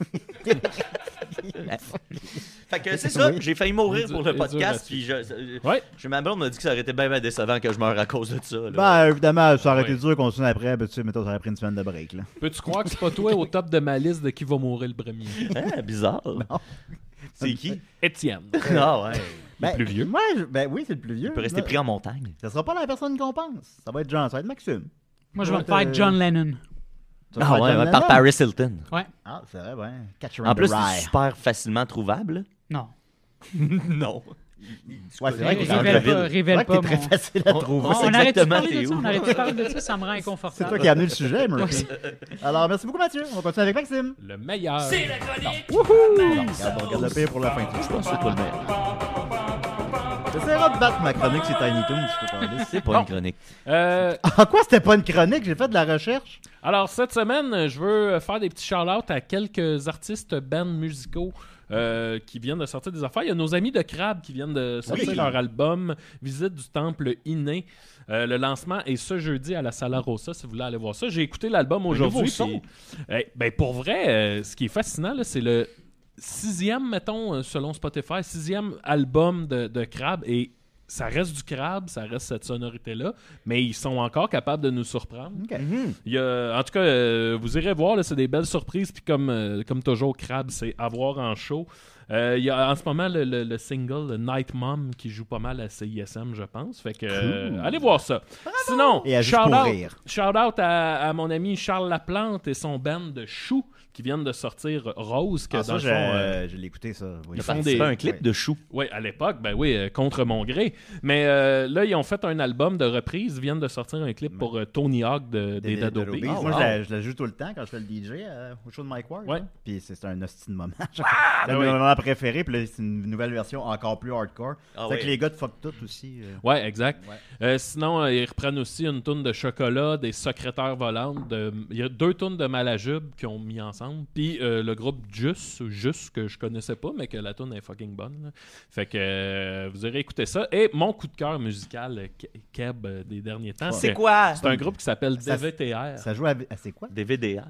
Fait que c'est ça, j'ai failli mourir pour le podcast, puis ma blonde m'a dit que ça aurait été bien décevant que je meure à cause de ça. Là. Ben, évidemment, ça aurait été dur qu'on continue après, tu sais, mettons, ça aurait pris une semaine de break, là. Peux-tu croire que c'est pas toi au top de ma liste de qui va mourir le premier? Bizarre. Non. C'est qui? Étienne. Ah ouais. Le plus vieux. Moi, oui, c'est le plus vieux. Il peut rester pris en montagne. Ça sera pas la personne qu'on pense. Ça va être Jean, ça va être Maxime. Moi, je vais me faire John Lennon. Par Paris Hilton. Ouais. Ah, c'est vrai, ouais. En plus, c'est super facilement trouvable. Non. Non. Ouais, c'est vrai que révèle pas. C'est très facile à trouver. On arrête de parler de ça. On arrête de parler de ça. Ça me rend inconfortable. C'est toi qui as amené le sujet, Murphy. Alors, merci beaucoup, Mathieu. On va continuer avec Maxime. Le meilleur. C'est la chronique. On regarde le pire pour la fin. Je pense que c'est toi le meilleur. J'essaierai de battre ma chronique sur Tiny Toons, si tu peux parler. C'est pas une chronique. En quoi c'était pas une chronique? J'ai fait de la recherche. Alors, cette semaine, je veux faire des petits shout-outs à quelques artistes bands musicaux qui viennent de sortir des affaires. Il y a nos amis de Crab qui viennent de sortir leur album Visite du Temple Inné. Le lancement est ce jeudi à la Sala Rossa, si vous voulez aller voir ça. J'ai écouté l'album aujourd'hui. Puis, pour vrai, ce qui est fascinant, là, c'est sixième, mettons, selon Spotify, sixième album de Crab, et ça reste du Crab, ça reste cette sonorité-là, mais ils sont encore capables de nous surprendre. Ok. Il y a, en tout cas, vous irez voir, là, c'est des belles surprises, puis comme toujours, Crab, c'est à voir en show. Il y a en ce moment le single le Night Mom qui joue pas mal à CISM, je pense. Fait que allez voir ça. Sinon, Et à Juste pour rire. shout out à mon ami Charles Laplante et son band de Chou qui viennent de sortir Rose. Que Ah, dans ça, le fond, je l'ai écouté, ça. Oui. Ils font C'est des- pas un clip ouais. de chou. oui, à l'époque, ben oui, contre mon gré. Mais là, ils ont fait un album de reprise. Ils viennent de sortir un clip pour Tony Hawk des Dadobe. Dadobe. Oh, Moi, wow. je la joue tout le temps quand je fais le DJ au show de Mike Ward. Ouais. là. Puis c'est un hostie de moment. C'est ben mon oui. moment préféré. Puis là, c'est une nouvelle version encore plus hardcore. Ah c'est oui. que les gars de Fuck Tout aussi. Ouais, exact. Ouais. Sinon, ils reprennent aussi une toune de chocolat, des secrétaires volantes. Il y a 2 tounes de Malajube qui ont mis ensemble. Puis le groupe Juste, que je connaissais pas, mais que la toune est fucking bonne. Là. Fait que vous irez écouter ça. Et mon coup de cœur musical, Keb, des derniers temps, C'est quoi? c'est un groupe qui s'appelle Ça- DVTR. Ça joue à c'est quoi? Des VDR.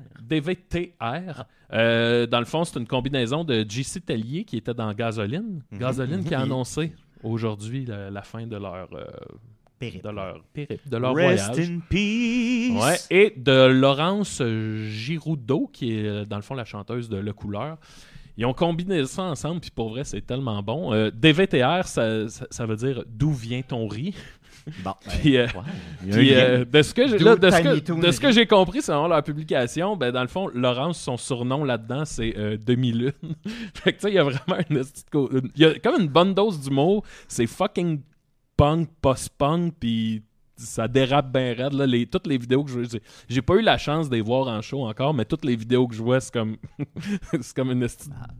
DVTR. Dans le fond, c'est une combinaison de JC Tellier qui était dans Gasoline. Gasoline qui a annoncé aujourd'hui la fin de leur Périple. périple, de leur Rest voyage. in peace. Ouais, et de Laurence Giroudot, qui est dans le fond la chanteuse de Le Couleur. Ils ont combiné ça ensemble, puis pour vrai, c'est tellement bon. DVTR, ça veut dire d'où vient ton riz. Bon. Puis, puis, de ce que j'ai- D'où là, de ce Tiny que- Toon de ce que riz. j'ai compris selon leur publication, ben, dans le fond, Laurence, son surnom là-dedans, c'est Demi-Lune. Fait que tu sais, il y a vraiment il y a comme une bonne dose d'humour. C'est fucking punk, post-punk, puis ça dérape bien raide. Là. Toutes les vidéos que je vois, j'ai pas eu la chance de les voir en show encore, mais toutes les vidéos que je vois, c'est comme c'est comme une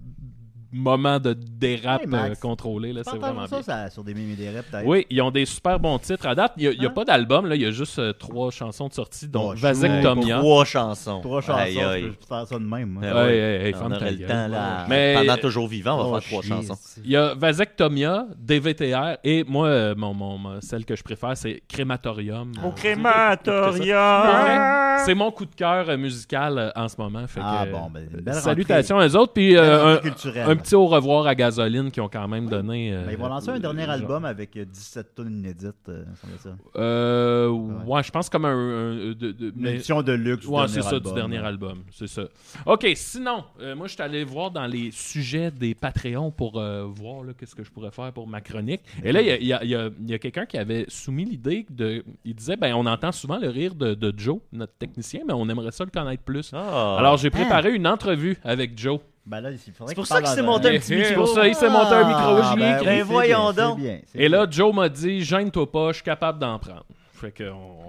moment de dérape Hey, Max. contrôlé. Là, c'est vraiment bien. ça sur des mimi des reps, peut-être. Oui, ils ont des super bons titres à date. Il n'y a Hein? pas d'album, là. Il y a juste 3 chansons de sortie, dont Oh, Vasectomia. 3 chansons. 3 chansons, Aïe, aïe. je peux faire ça de même. moi. Ouais, Ouais, ouais. hey, On ferme ta aurait le gueule. temps, là. Mais- Pendant toujours vivant, on va Oh, faire 3 chier, chansons. c'est- Il y a Vasectomia, DVTR, et moi, celle que je préfère, c'est Crématorium. Au crématorium. C'est mon coup de cœur musical en ce moment. Fait Ah que, bon, ben, une belle salutations à eux autres. Puis Belle un, rentrée culturelle. un petit au revoir à Gasoline qui ont quand même donné. Ben, ils vont lancer un dernier genre- album avec 17 tonnes inédites, ça me semble ça. Ouais, je pense comme Une mais- édition de luxe. Ouais, du c'est dernier ça, album. du dernier album. C'est ça. OK, sinon, moi, je suis allé voir dans les sujets des Patreons pour voir là, qu'est-ce que je pourrais faire pour ma chronique. Et là, il y a quelqu'un qui avait soumis l'idée de... Il disait, ben on entend souvent le rire de Joe, notre technicien, mais on aimerait ça le connaître plus. Ah. Alors, j'ai préparé une entrevue avec Joe. Ben là, il faudrait C'est pour qu'il ça parle qu'il s'est dans monté un un- petit Et micro. pour ça, il s'est monté un micro, j'y ai ben écrit. oui, Ben voyons c'est bien, donc. c'est bien, c'est Et là, bien. Joe m'a dit, gêne-toi pas, je suis capable d'en prendre. Fait que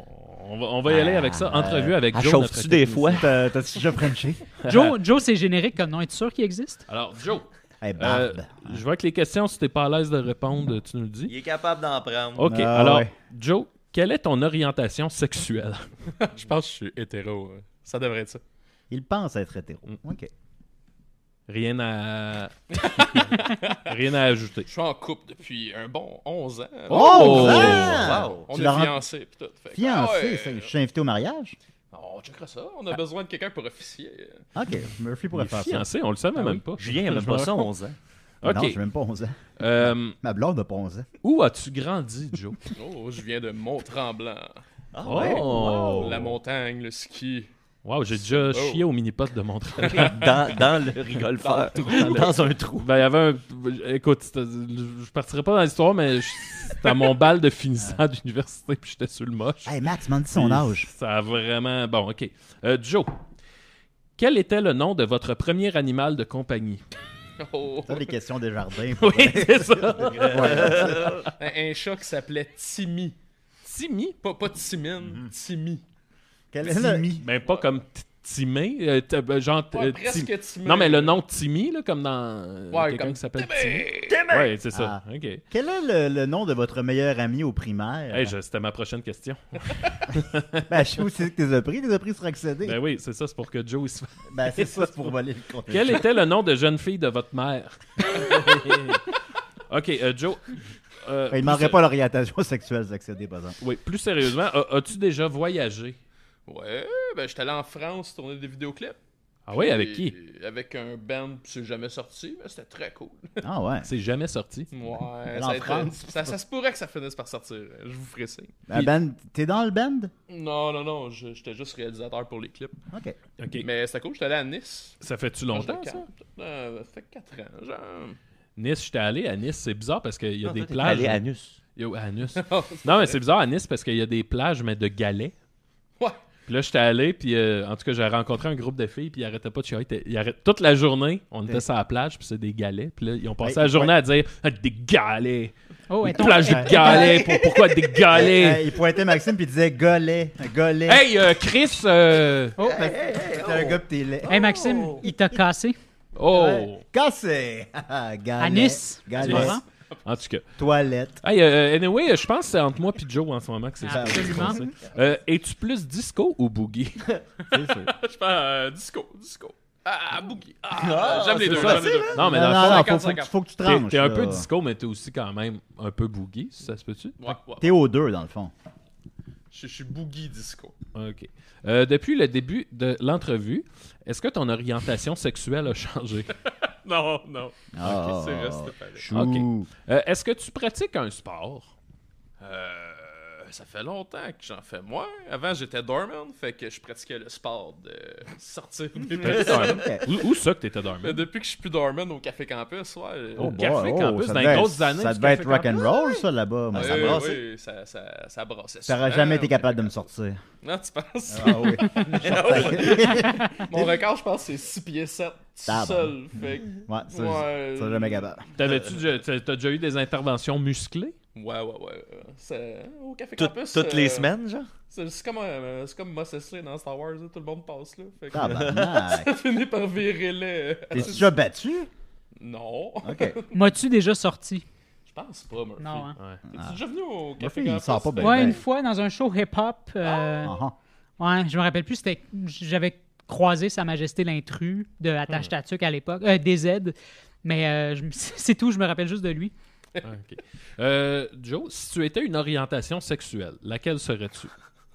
on va y aller avec ça. Entrevue avec Joe. chauffe-tu notre des technicien. fois? T'as-tu déjà Frenché? Joe, c'est générique comme nom. Es-tu sûr qu'il existe? Alors, Joe, Hey, barbe. je vois que les questions, si t'es pas à l'aise de répondre, tu nous le dis. Il est capable d'en prendre. OK, Ah, alors, ouais. Joe, quelle est ton orientation sexuelle? Je pense que je suis hétéro. Ça devrait être ça. Il pense être hétéro. Mm. OK. Rien à... Rien à ajouter. Je suis en couple depuis un bon 11 ans. Oh! Wow. On Tu est l'as ren- fiancés pis tout. Fait que, Fiancé, ah ouais, ça, je suis invité au mariage? On checkera ça. On a besoin de quelqu'un pour officier. OK, Murphy pourrait faire ça. Fiancé, on le savait même pas. Julien, il a même pas ça, 11 ans. OK. Non, j'ai même pas 11 ans. Ma blonde n'a pas 11 ans. Où as-tu grandi, Joe? Oh, je viens de Mont-Tremblant. Ah, Oh! La montagne, le ski. Wow, j'ai déjà chié au mini-pot de Montréal. dans le rigolfeur. Dans un trou. Ben, il y avait un... Écoute, je partirai pas dans l'histoire, mais c'était à mon bal de finissant d'université, puis j'étais sur le moche. Hey, Max, m'en dis son âge. Ça a vraiment... Bon, OK. Joe, quel était le nom de votre premier animal de compagnie? Oh. Ça, les questions des jardins. Oui, c'est ça. Un chat qui s'appelait Timmy. Timmy? Pas Timine, Timmy. Quel est le... Ben, pas comme Timé. Genre... Ouais, Tim- presque Timmy. Non, mais le nom Timmy, là, comme dans... Ouais, quelqu'un comme qui s'appelle Timmy. Timmy. Ouais, c'est ça. Ah. OK. Quel est le nom de votre meilleur ami au primaire? Hey, c'était ma prochaine question. Ben, je sais où c'est que tu les as pris. Tu les as pris sur accéder. Ben oui, c'est ça, c'est pour que Joe il se fasse. Ben, c'est ça, c'est pour voler le compte. Quel était le nom de jeune fille de votre mère? OK, Joe. Il ne plus demanderait sé- pas l'orientation sexuelle d'accéder, par exemple. Oui, plus sérieusement, as-tu déjà voyagé? Ouais, ben j'étais allé en France tourner des vidéoclips. Ah oui, avec Puis, qui? Avec un band, puis c'est jamais sorti, mais c'était très cool. Ah ouais. C'est jamais sorti. Ouais, En ça, a été- France. ça se pourrait que ça finisse par sortir. Je vous ferai signe. T'es dans le band? Non, j'étais juste réalisateur pour les clips. Ok. OK. Mais c'était cool, j'étais allé à Nice. Ça fait-tu longtemps, ça? Ça fait 4 ans, genre. Nice, j'étais allé à Nice. C'est bizarre parce qu'il y a des T'es plages. allé à Anus. Yo, à Nice. Non, mais c'est bizarre à Nice parce qu'il y a des plages, mais de galets. Ouais. Puis là, j'étais allé, puis en tout cas, j'ai rencontré un groupe de filles, puis ils arrêtaient pas de chialer. Toute la journée, on était sur la plage, puis c'est des galets. Puis là, ils ont passé la journée à dire des galets. Oh, Une attends. plage de galets. Pourquoi des galets? Il pointait Maxime puis il disait golet. Golet. Hey, Chris. Oh, T'es un gars pis t'es laid. hey, Maxime, il t'a cassé Oh. Cassé. Galet. à Nice. Tu Galet. comprends? En tout cas. Toilette. Hey, anyway, je pense que c'est entre moi et Joe en ce moment que c'est ça. Absolument. Es-tu plus disco ou boogie? C'est sûr. Je fais disco. Ah, Boogie. J'aime les deux. ça, J'aime les deux. Non, mais Non, dans le non, fond, non, 50-50. faut que tu t'es tranches. un là. peu disco, mais t'es aussi quand même un peu boogie, ça se peut-tu? Ouais. T'es aux deux, dans le fond. Je suis Boogie disco. OK. Depuis le début de l'entrevue, est-ce que ton orientation sexuelle a changé? Non. Ah, c'est resté pareil. chou. Ok. Est-ce que tu pratiques un sport? Ça fait longtemps que j'en fais moins. Avant, j'étais doorman, fait que je pratiquais le sport de sortir des T'étais personnes. dormant? Où ça que t'étais dormant? Mais depuis que je suis plus doorman au Café Campus, ouais. Au boy, Café Campus, ça dans les devait grosses être- années Ça du devait Café être rock'n'roll, Campus. ça, là-bas. moi. ça brasse. Oui, ça brassait. T'aurais souvent, jamais été au capable de Café me sortir. Campus. Non, tu penses? Ah oui. Mon record, je pense, c'est 6 pieds 7 Ah, seul. Fait que, Ouais, ça, ouais, ça jamais capable. T'as déjà eu des interventions musclées? Ouais. C'est au Café Tout- Campus. toutes les semaines, genre? C'est comme Mos Eisley dans Star Wars, là, tout le monde passe là. Fait que, Tabarnak. ça finit par virer là. T'es-tu déjà battu? Non. Ok. M'as-tu déjà sorti? Je pense pas, Murphy. Non, hein. T'es déjà venu au Café Murphy, il Campus? sort pas bien. Ouais, ben. une fois dans un show hip-hop. Ah, Ouais, je me rappelle plus, j'avais croisé Sa Majesté l'intrus de Attache Tatuc à l'époque, DZ, mais c'est tout, je me rappelle juste de lui. OK. Joe, si tu étais une orientation sexuelle, laquelle serais-tu?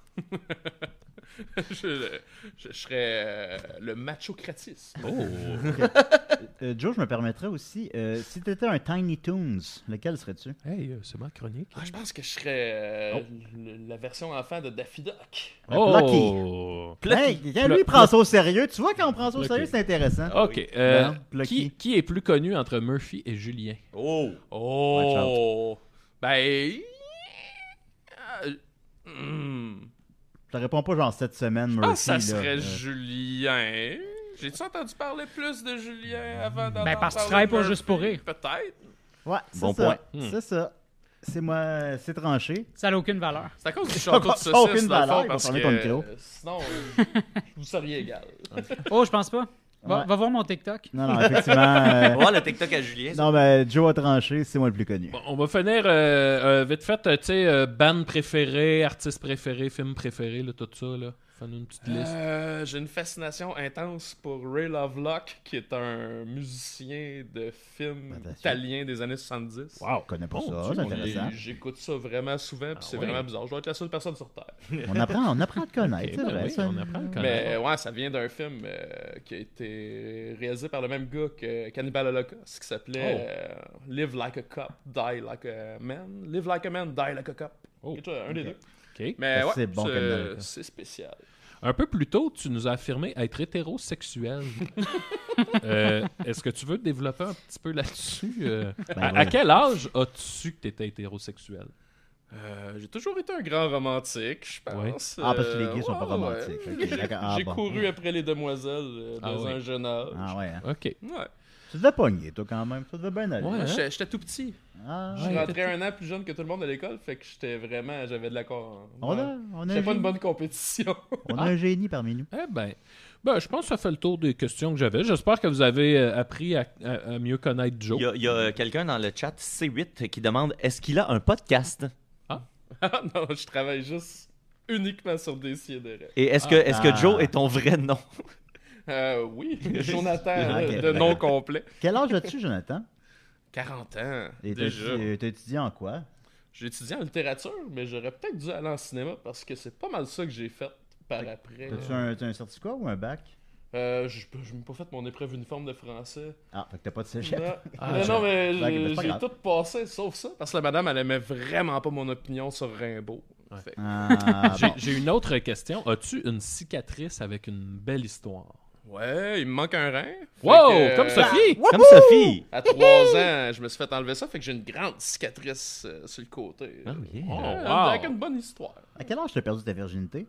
je serais le machocratisme. Oh! Joe, je me permettrais aussi, si t'étais un Tiny Toons, lequel serais-tu? Hey, c'est ma chronique. Ah, je pense que je serais la version enfant de Daffy Duck. Oh! Hey, quand lui, il prend ça au sérieux. Tu vois, quand on prend ça au Plucky. sérieux, c'est intéressant. OK. Non, Plucky. Qui est plus connu entre Murphy et Julien? Oh! Oh! Ben... Je te réponds pas genre cette semaine, Je Murphy. pense que ça là. serait Julien. J'ai-tu entendu parler plus de Julien avant d'entendre Ben, parce que tu parler travailles de pas Murphy? juste pour rire. Peut-être. Ouais, c'est Bon ça. point. C'est ça. C'est moi, c'est tranché. Ça n'a aucune valeur. C'est à cause du château de Ça a aucune saucisse, dans le valeur, fond, il va parce fermer ton micro. que sinon, vous seriez égal. Oh, je pense pas. Va Ouais. voir mon TikTok. Non, non, effectivement. On va voir le TikTok à Julien. ça. Non, mais Joe a tranché, c'est moi le plus connu. Bon, on va finir vite fait, tu sais, band préféré, artiste préféré, film préféré, là, tout ça, là. Fais-nous une petite liste. J'ai une fascination intense pour Ray Lovelock, qui est un musicien de film Attention. italien des années 70. Wow! Je connais pas Mon ça, Dieu, c'est intéressant. J'écoute ça vraiment souvent, puis c'est ouais. vraiment bizarre. Je dois être la seule personne sur Terre. On apprend à te connaître, Ok, c'est ben vrai. oui, ça. on apprend à le connaître. Mais ouais, ça vient d'un film qui a été réalisé par le même gars que Cannibal Holocaust, qui s'appelait Live Like a Cop, Die Like a Man. Live Like a Man, Die Like a Cop. Oh, Quelque chose, un des deux. OK. Mais ouais, C'est bon, Cannibal Holocaust. c'est spécial. Un peu plus tôt, tu nous as affirmé être hétérosexuel. Est-ce que tu veux développer un petit peu là-dessus? À oui. quel âge as-tu su que tu étais hétérosexuel? J'ai toujours été un grand romantique, je pense. Ah, parce que les gays sont pas ouais, romantiques. ouais. Ok, d'accord. Ah, J'ai bon. couru après les demoiselles Ah dans oui. un jeune âge. Ah ouais. hein. OK. Ouais. Tu devais pogner, toi, quand même. Ça devait bien aller. Ouais. Moi, hein? j'étais tout petit. Ah, Je ouais. rentrais un an plus jeune que tout le monde à l'école, fait que j'avais de l'accord. On a C'était pas un une bonne compétition. on a un génie parmi nous. Eh ben, je pense que ça fait le tour des questions que j'avais. J'espère que vous avez appris à mieux connaître Joe. Il y a quelqu'un dans le chat C8 qui demande est-ce qu'il a un podcast? Ah non, je travaille juste uniquement sur des Décideret. Et est-ce que Joe est ton vrai nom? Oui, Jonathan Ok. de nom complet. Quel âge as-tu, Jonathan? 40 ans, Et déjà. t'as étudié en quoi? J'ai étudié en littérature, mais j'aurais peut-être dû aller en cinéma parce que c'est pas mal ça que j'ai fait par après. T'as un certificat ou un bac? J'ai même pas fait mon épreuve uniforme de français. Ah, fait que t'as pas de cégep. Non, mais Ok, mais c'est pas j'ai grave. tout passé, sauf ça, parce que la madame, elle aimait vraiment pas mon opinion sur Rimbaud. Fait que- Ah, bon. J'ai une autre question. As-tu une cicatrice avec une belle histoire? Ouais, il me manque un rein. Fait Wow! que, Comme Sophie! Comme Sophie. À 3 ans, je me suis fait enlever ça, fait que j'ai une grande cicatrice sur le côté. Oh, yeah. Oh, Euh, wow. Avec une bonne histoire. À quel âge t'as perdu ta virginité?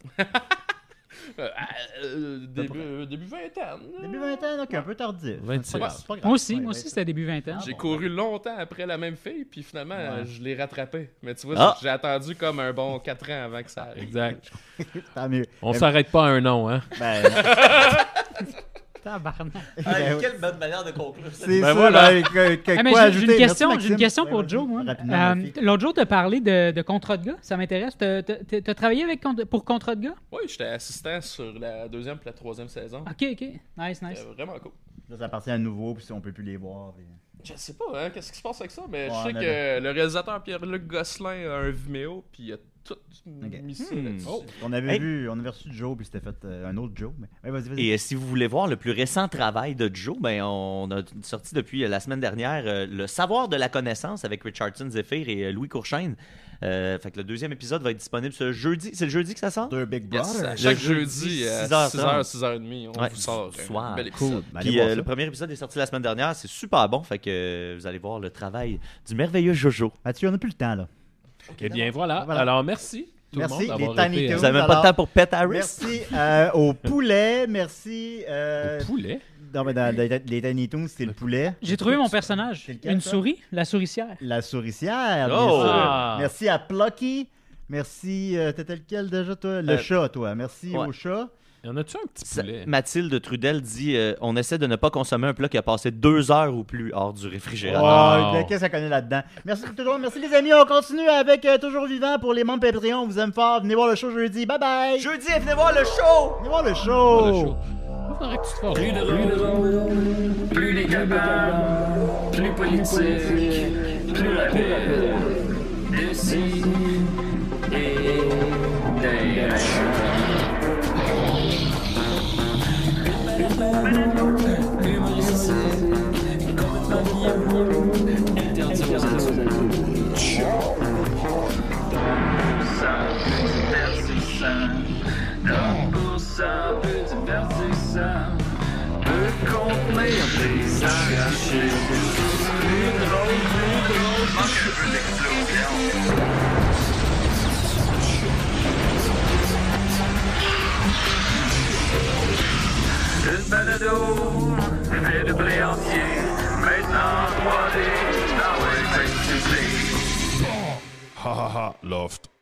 Début vingtaine. Début vingtaine, ok, un peu tardif. 26. C'est pas grave, c'est pas grave. Moi aussi, Ouais, moi ouais, aussi, c'était début vingtaine. J'ai couru longtemps après la même fille, puis finalement, Ouais. je l'ai rattrapé. Mais tu vois, Ah. j'ai attendu comme un bon 4 ans avant que ça arrive. Exact. Tant mieux. On s'arrête pas à un nom, hein? Ben, Tabarnak. ben, Quelle bonne manière de conclure ça. c'est Ben ça, voilà. là, Ah, mais quoi j'ai ajouter? une question, Merci, j'ai une question Maxime. pour Ouais, Joe, vas-y, moi. rapidement, Sophie. L'autre jour, tu as parlé de contrat de gars, ça m'intéresse. T'as travaillé pour contrat de gars? Oui, j'étais assistant sur la deuxième et la troisième saison. Ok, ok. Nice, nice. C'était vraiment cool. Là, ça appartient à nouveau, puis on peut plus les voir. Je sais pas, hein, qu'est-ce qui se passe avec ça, mais Ouais, je sais on que le réalisateur Pierre-Luc Gosselin a un Vimeo, puis il a tout Ok. mis ça là-dessus. Oh. On avait Hey. on avait reçu Joe, puis c'était fait un autre Joe. Mais ouais, vas-y, vas-y. Et si vous voulez voir le plus récent travail de Joe, ben on a sorti depuis la semaine dernière Le savoir de la connaissance avec Richardson Zephyr et Louis Courchaine. Fait que le deuxième épisode va être disponible ce jeudi. C'est le jeudi que ça sort? Deux Big Yes, Brother. à chaque Le jeudi jeudi, à 6h30. 6h30, on Ouais, vous sort du soir. un bel Cool. épisode. Ben, allez Puis voir ça. le premier épisode est sorti la semaine dernière. C'est super bon. Fait que vous allez voir le travail du merveilleux Jojo. Mathieu, on n'a plus le temps, là. Eh bien, voilà. Voilà. Alors, merci tout Merci, le monde d'avoir les Tiny été... Toons. Vous avez même pas alors, de temps pour Pet Harris? Merci au poulet. Merci. Poulet. Non, mais dans les Tiny Toons, c'était le poulet. J'ai trouvé mon personnage. C'est lequel, Une ça? souris, la souricière. La souricière. Oh! bien sûr. Ah. Merci à Plucky. Merci. T'étais lequel déjà, toi? Le chat, toi. Merci ouais. au chat. Y en a-tu un petit poulet? Mathilde Trudel dit on essaie de ne pas consommer un plat qui a passé 2 heures ou plus hors du réfrigérateur. Oh, Wow. qu'est-ce qu'elle connaît là-dedans? Merci toujours. Merci les amis. On continue avec Toujours Vivant pour les membres Patreon. On vous aime fort. Venez voir le show jeudi. Bye bye. Jeudi, venez voir le show! Venez voir le show. Pas le show. Il faudrait que tu te fasses. Plus drôle, plus les capables, plus politique, plus rapide. D'ici et d'ailleurs. Humoristique, complètement bien, interdit aux adultes. Ça peut divertissant, donc pour ça peut divertissant, peut contenir des arrachés. Plus drôle, manque un peu d'explosion. Une balado, fait de blé entier, maintenant 3D, dans les fake. Ha ha ha, Loft.